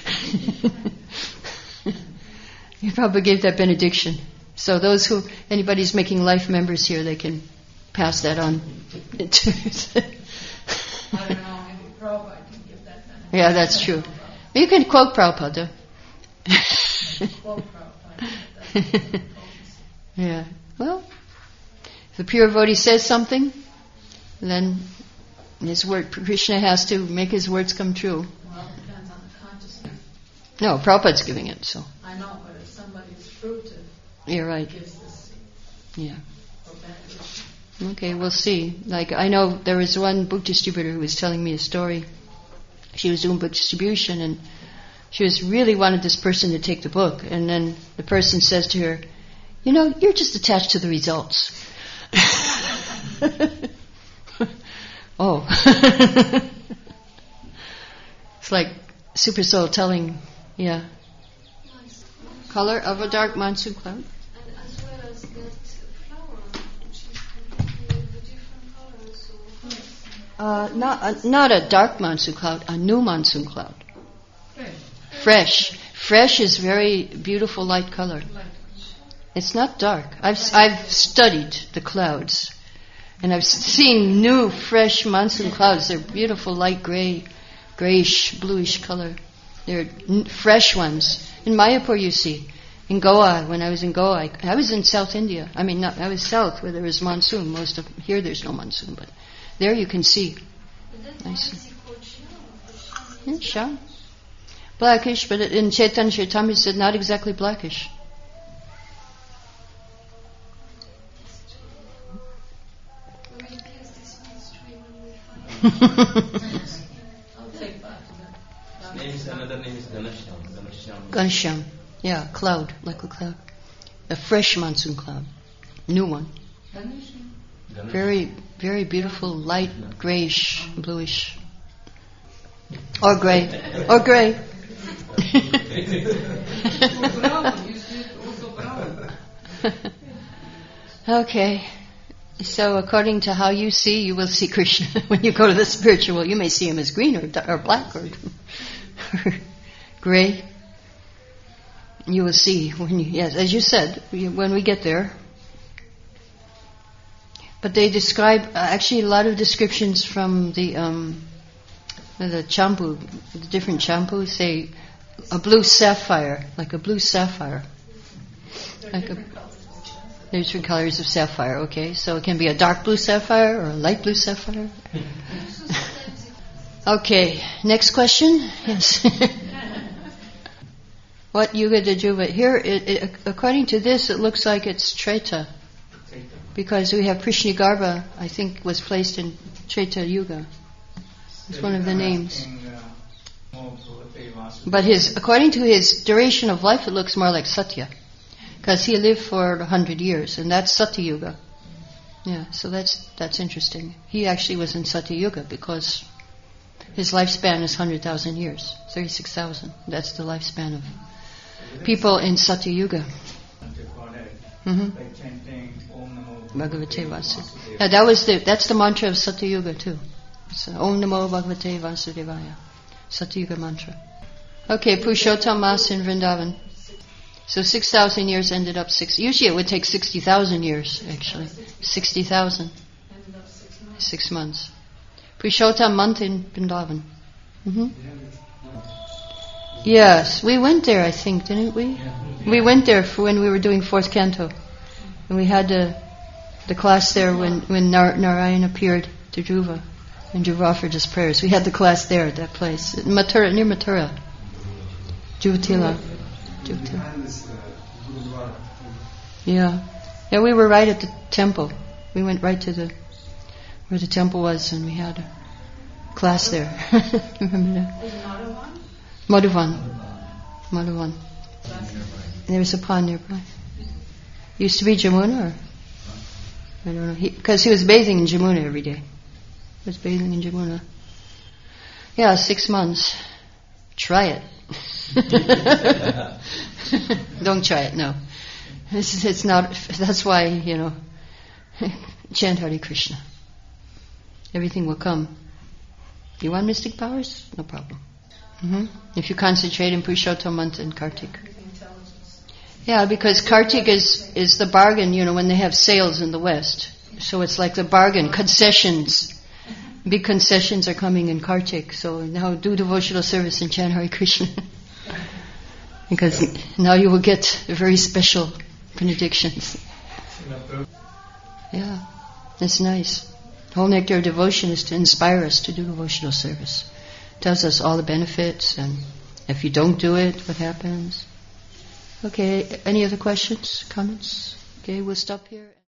He probably gave that benediction. So those who, anybody's making life members here, they can pass that on. I don't know, maybe Prabhupada can give that benediction. Yeah, that's true. You can quote Prabhupada. Quote Prabhupada. Yeah, well, if the pure devotee says something, then his word, Krishna has to make his words come true. Well, it depends on the consciousness. No, Prabhupada's giving it, so. I know, but if somebody's fruited, You're right. gives this Yeah. for benediction. Okay, we'll see. Like, I know there was one book distributor who was telling me a story. She was doing book distribution, and she was really wanted this person to take the book. And then the person says to her, "You know, you're just attached to the results." Oh. It's like Super Soul telling, yeah. Nice. Color of a dark monsoon cloud. And as well as that flower, which is completely of a different color, so Uh, not, uh, not a dark monsoon cloud, a new monsoon cloud. Okay. Fresh. Fresh is very beautiful light color. It's not dark. I've I've studied the clouds, and I've seen new, fresh monsoon clouds. They're beautiful, light gray, grayish, bluish color. They're n- fresh ones. In Mayapur, you see. In Goa, when I was in Goa, I, I was in South India. I mean, not, I was south where there was monsoon. Most of here, there's no monsoon, but there you can see. but that Nice. one is called Shyam. Yeah, sure. Blackish, but in Chaitanya Charitamrita it said not exactly blackish. We will use this mystery when we find it. I'll take back that. Name is another name is Ganashyam. Ganashyam. Gansham. Yeah, cloud, like a cloud. A fresh monsoon cloud. New one. Ganashyam. Very, very beautiful, light, grayish, bluish. Or grey. Or grey. Okay. So according to how you see, you will see Krishna. When you go to the spiritual, you may see him as green or, or black or, or grey. You will see when you, yes, as you said, when we get there. But they describe, uh, actually a lot of descriptions from the um, the champu, the different champus say a blue sapphire, like a blue sapphire. Like a, There's three colors of sapphire, okay. So it can be a dark blue sapphire or a light blue sapphire. Okay, next question. Yes. What yuga did you, but here, it, it, according to this, it looks like it's Treta. Because we have Prishnigarbha, I think, was placed in Treta Yuga. It's one of the names. But his, according to his duration of life, it looks more like Satya. Because he lived for a hundred years, and that's Satya Yuga. Yeah, so that's that's interesting. He actually was in Satya Yuga because his lifespan is one hundred thousand years, thirty-six thousand. That's the lifespan of people in Satya Yuga. Mm-hmm. Bhagavate Vasudevaya. Yeah, that was the that's the mantra of Satya Yuga too. So, Om Namo Bhagavate Vasudevaya. Satya Yuga mantra. Okay, Purushottam Mas in Vrindavan. So six thousand years ended up six. Usually it would take sixty thousand years, actually. Sixty thousand. Six months. Purushottam month in Vrindavan. Mm-hmm. Yes, we went there, I think, didn't we? We went there for when we were doing fourth canto. And we had the, the class there when, when Nar- Narayan appeared to Dhruva. And Dhruva offered his prayers. We had the class there at that place. Mathura, near Mathura. Jyotila. Yeah. Yeah, we were right at the temple. We went right to the where the temple was, and we had a class there. Remember that? Madhuvan. Madhuvan. There was a pond nearby. Used to be Jamuna, or I don't know. Because he, he was bathing in Jamuna every day. He was bathing in Jamuna. Yeah, six months. Try it. Don't try it, no. It's, it's not, that's why, you know, chant Hare Krishna. Everything will come. You want mystic powers? No problem. Mm-hmm. If you concentrate in Purushottam month and Kartik. Yeah, because Kartik is, is the bargain, you know, when they have sales in the West. So it's like the bargain, concessions. Big concessions are coming in Kartik. So now do devotional service and chant Hare Krishna. Because now you will get very special benedictions. Yeah, that's nice. The whole nectar of devotion is to inspire us to do devotional service. It tells us all the benefits, and if you don't do it, what happens. Okay, any other questions, comments? Okay, we'll stop here.